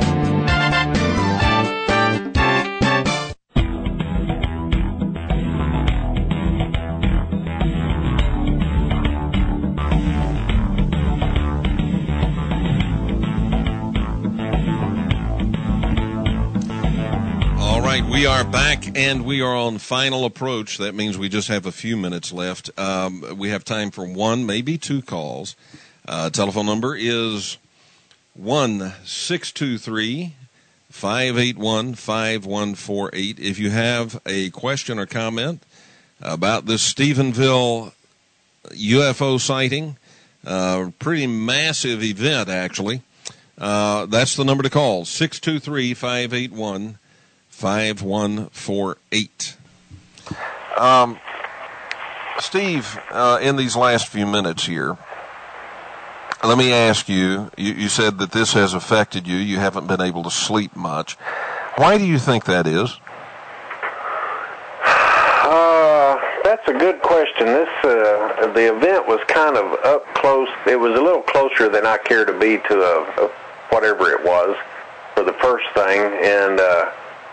We are back, and we are on final approach. That means we just have a few minutes left. Um, we have time for one, maybe two calls. Uh, telephone number is one six two three, five eight one, five one four eight. If you have a question or comment about this Stephenville U F O sighting, uh, pretty massive event, actually, uh, that's the number to call, six two three, five eight one, five one four eight. Um, Steve, uh, in these last few minutes here, let me ask you, you, you said that this has affected you. You haven't been able to sleep much. Why do you think that is? Uh, that's a good question. This, uh, the event was kind of up close. It was a little closer than I care to be to a, a whatever it was for the first thing, and, uh,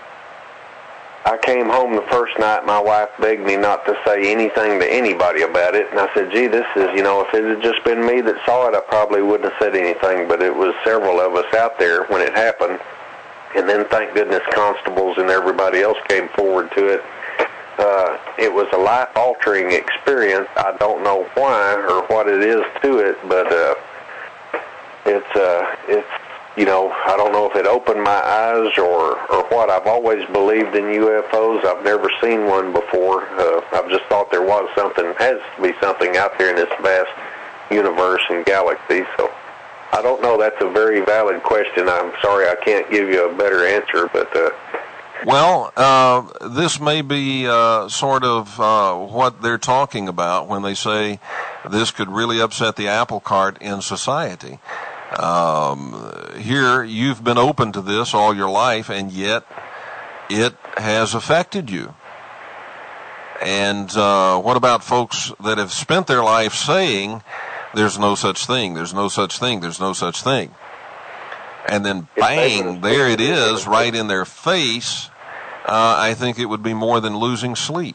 I came home the first night. My wife begged me not to say anything to anybody about it, and I said, gee, this is, you know, if it had just been me that saw it, I probably wouldn't have said anything, but it was several of us out there when it happened, and then thank goodness constables and everybody else came forward to it. Uh, it was a life-altering experience. I don't know why or what it is to it, but uh, it's, uh, it's, you know, I don't know if it opened my eyes or, or what. I've always believed in U F Os. I've never seen one before. Uh, I've just thought there was something, has to be something out there in this vast universe and galaxy. So I don't know. That's a very valid question. I'm sorry I can't give you a better answer, but... Uh, well, uh, this may be uh, sort of uh, what they're talking about when they say this could really upset the apple cart in society. Um, here, you've been open to this all your life, and yet it has affected you. And uh, what about folks that have spent their life saying, there's no such thing, there's no such thing, there's no such thing. And then, bang, there it is, right in their face. Uh, I think it would be more than losing sleep.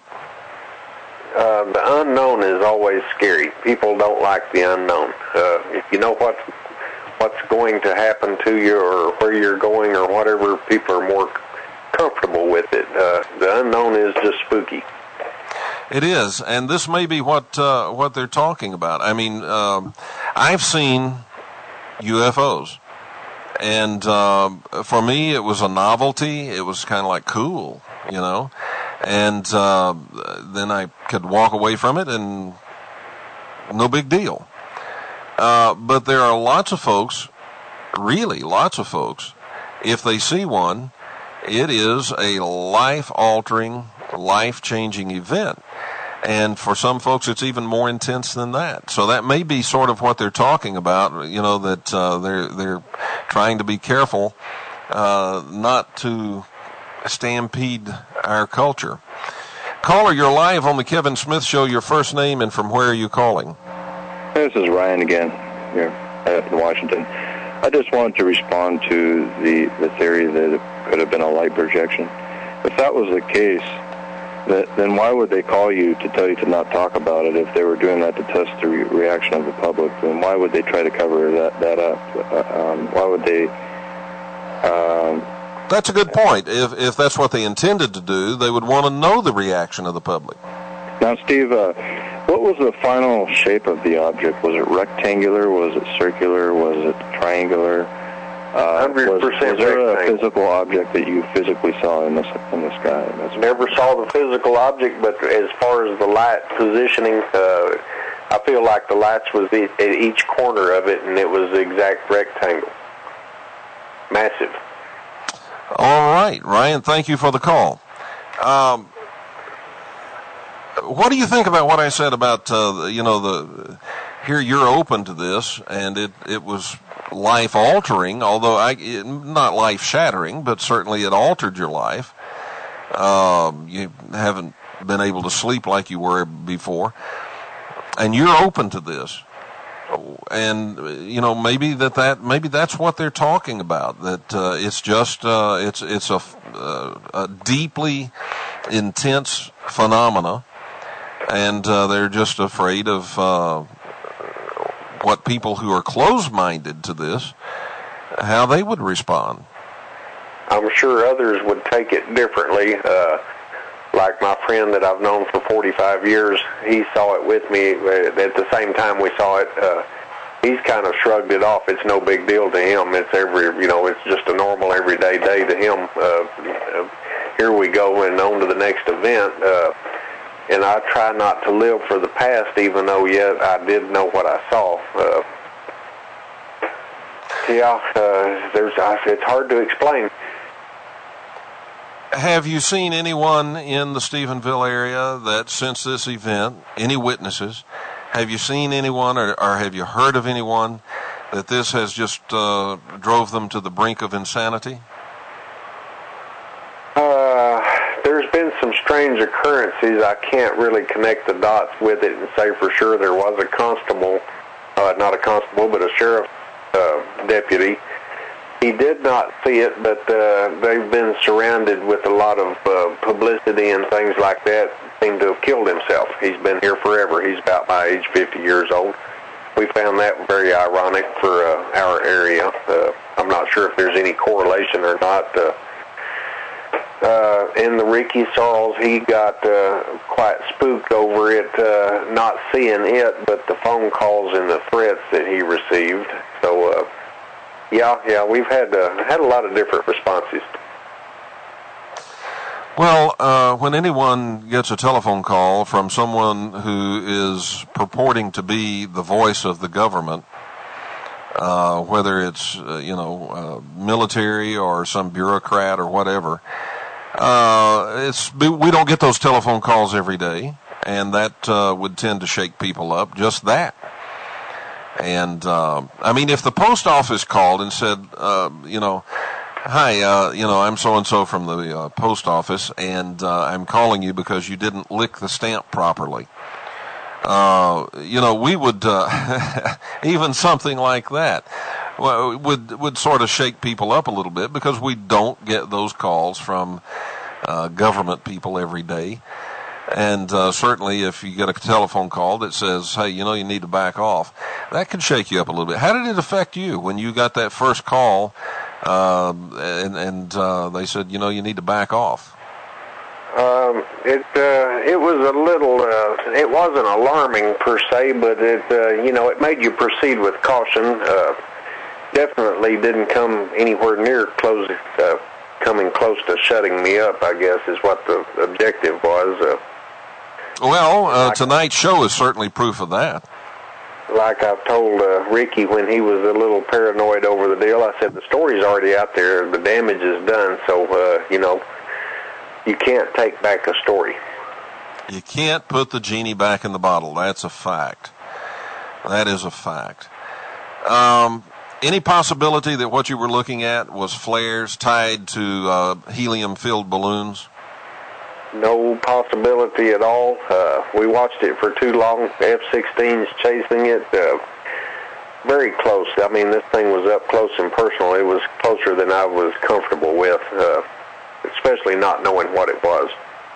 Uh, the unknown is always scary. People don't like the unknown. Uh, if you know what... what's going to happen to you or where you're going or whatever, people are more comfortable with it. Uh, the unknown is just spooky. It is, and this may be what uh, what they're talking about. I mean, um, I've seen U F Os, and uh, for me it was a novelty. It was kind of like cool, you know, and uh, then I could walk away from it and no big deal. Uh, but there are lots of folks, really lots of folks, if they see one, it is a life-altering, life-changing event. And for some folks, it's even more intense than that. So that may be sort of what they're talking about, you know, that uh, they're, they're trying to be careful uh, not to stampede our culture. Caller, you're live on the Kevin Smith Show. Your first name and from where are you calling? This is Ryan again, here in Washington. I just wanted to respond to the, the theory that it could have been a light projection. If that was the case, that, then why would they call you to tell you to not talk about it if they were doing that to test the re- reaction of the public? Then why would they try to cover that, that up? Uh, um, why would they... Um, that's a good point. If, if that's what they intended to do, they would want to know the reaction of the public. Now, Steve... Uh, What was the final shape of the object? Was it rectangular? Was it circular? Was it triangular? Uh, one hundred percent was, was there rectangle. a physical object that you physically saw in the, in the sky? That's Never saw the physical object, but as far as the light positioning, uh, I feel like the lights was e- at each corner of it, and it was the exact rectangle. Massive. All right, Ryan, thank you for the call. Um, What do you think about what I said about, uh, you know, the here you're open to this, and it, it was life-altering, although I, it, not life-shattering, but certainly it altered your life. Um, you haven't been able to sleep like you were before, and you're open to this. And, you know, maybe that, that maybe that's what they're talking about, that uh, it's just, uh, it's it's a, uh, a deeply intense phenomena, and uh, they're just afraid of uh, what people who are closed-minded to this, how they would respond. I'm sure others would take it differently. Uh, like my friend that I've known for forty-five years, he saw it with me at the same time we saw it. Uh, he's kind of shrugged it off. It's no big deal to him. It's every, you know, it's just a normal everyday day to him. Uh, here we go and on to the next event. Uh, and I try not to live for the past, even though yet I did know what I saw. Uh, yeah, uh, there's, it's hard to explain. Have you seen anyone in the Stephenville area that since this event, any witnesses, have you seen anyone or, or have you heard of anyone that this has just uh, drove them to the brink of insanity? Uh, there's been some strange occurrences. I can't really connect the dots with it and say for sure. There was a constable, uh, not a constable, but a sheriff uh, deputy. He did not see it, but uh, they've been surrounded with a lot of uh, publicity and things like that. Seemed to have killed himself. He's been here forever. He's about my age, fifty years old. We found that very ironic for uh, our area. Uh, I'm not sure if there's any correlation or not. Uh, uh, in the Ricky Sarles, he got uh, quite spooked over it, uh, not seeing it, but the phone calls and the threats that he received. So, uh, yeah, yeah, we've had uh, had a lot of different responses. Well, uh, when anyone gets a telephone call from someone who is purporting to be the voice of the government, uh, whether it's, uh, you know, uh, military or some bureaucrat or whatever, uh, it's, we don't get those telephone calls every day, and that uh, would tend to shake people up, just that. And, uh, I mean, if the post office called and said, uh, you know, hi, uh, you know, I'm so-and-so from the uh, post office, and uh, I'm calling you because you didn't lick the stamp properly. Uh, you know, we would, uh, even something like that, well, would would sort of shake people up a little bit because we don't get those calls from uh, government people every day. And uh, certainly if you get a telephone call that says, hey, you know, you need to back off, that could shake you up a little bit. How did it affect you when you got that first call uh, and, and uh, they said, you know, you need to back off? Um, it uh, it was a little, uh, it wasn't alarming per se, but it, uh, you know, it made you proceed with caution. Uh, definitely didn't come anywhere near close, uh, coming close to shutting me up, I guess, is what the objective was. Uh, Well, uh, tonight's show is certainly proof of that. Like I've told uh, Ricky when he was a little paranoid over the deal, I said the story's already out there, the damage is done, so, uh, you know, you can't take back a story. You can't put the genie back in the bottle. That's a fact. That is a fact. Um, any possibility that what you were looking at was flares tied to uh, helium-filled balloons? No possibility at all. Uh, we watched it for too long. F sixteens chasing it. Uh, very close. I mean, this thing was up close and personal. It was closer than I was comfortable with, uh, especially not knowing what it was.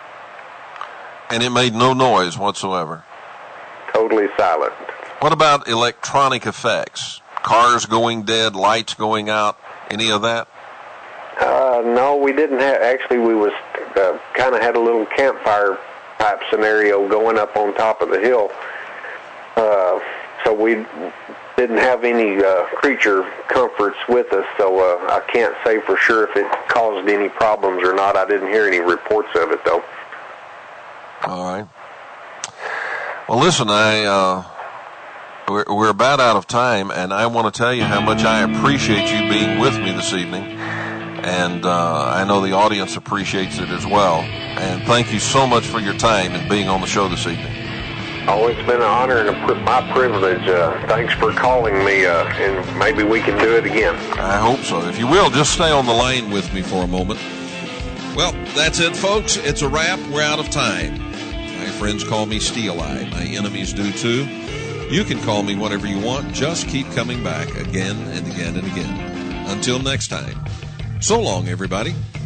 And it made no noise whatsoever? Totally silent. What about electronic effects? Cars going dead, lights going out, any of that? Uh, no, we didn't have, actually we was, uh, kind of had a little campfire type scenario going up on top of the hill. Uh, so we didn't have any, uh, creature comforts with us, so, uh, I can't say for sure if it caused any problems or not. I didn't hear any reports of it, though. All right. Well, listen, I, uh, we're, we're about out of time, and I want to tell you how much I appreciate you being with me this evening. And uh, I know the audience appreciates it as well. And thank you so much for your time and being on the show this evening. Oh, it's been an honor and a, my privilege. Uh, thanks for calling me, uh, and maybe we can do it again. I hope so. If you will, just stay on the line with me for a moment. Well, that's it, folks. It's a wrap. We're out of time. friends call me Steel-Eye. My enemies do too. You can call me whatever you want. Just keep coming back again and again and again. Until next time. So long, everybody.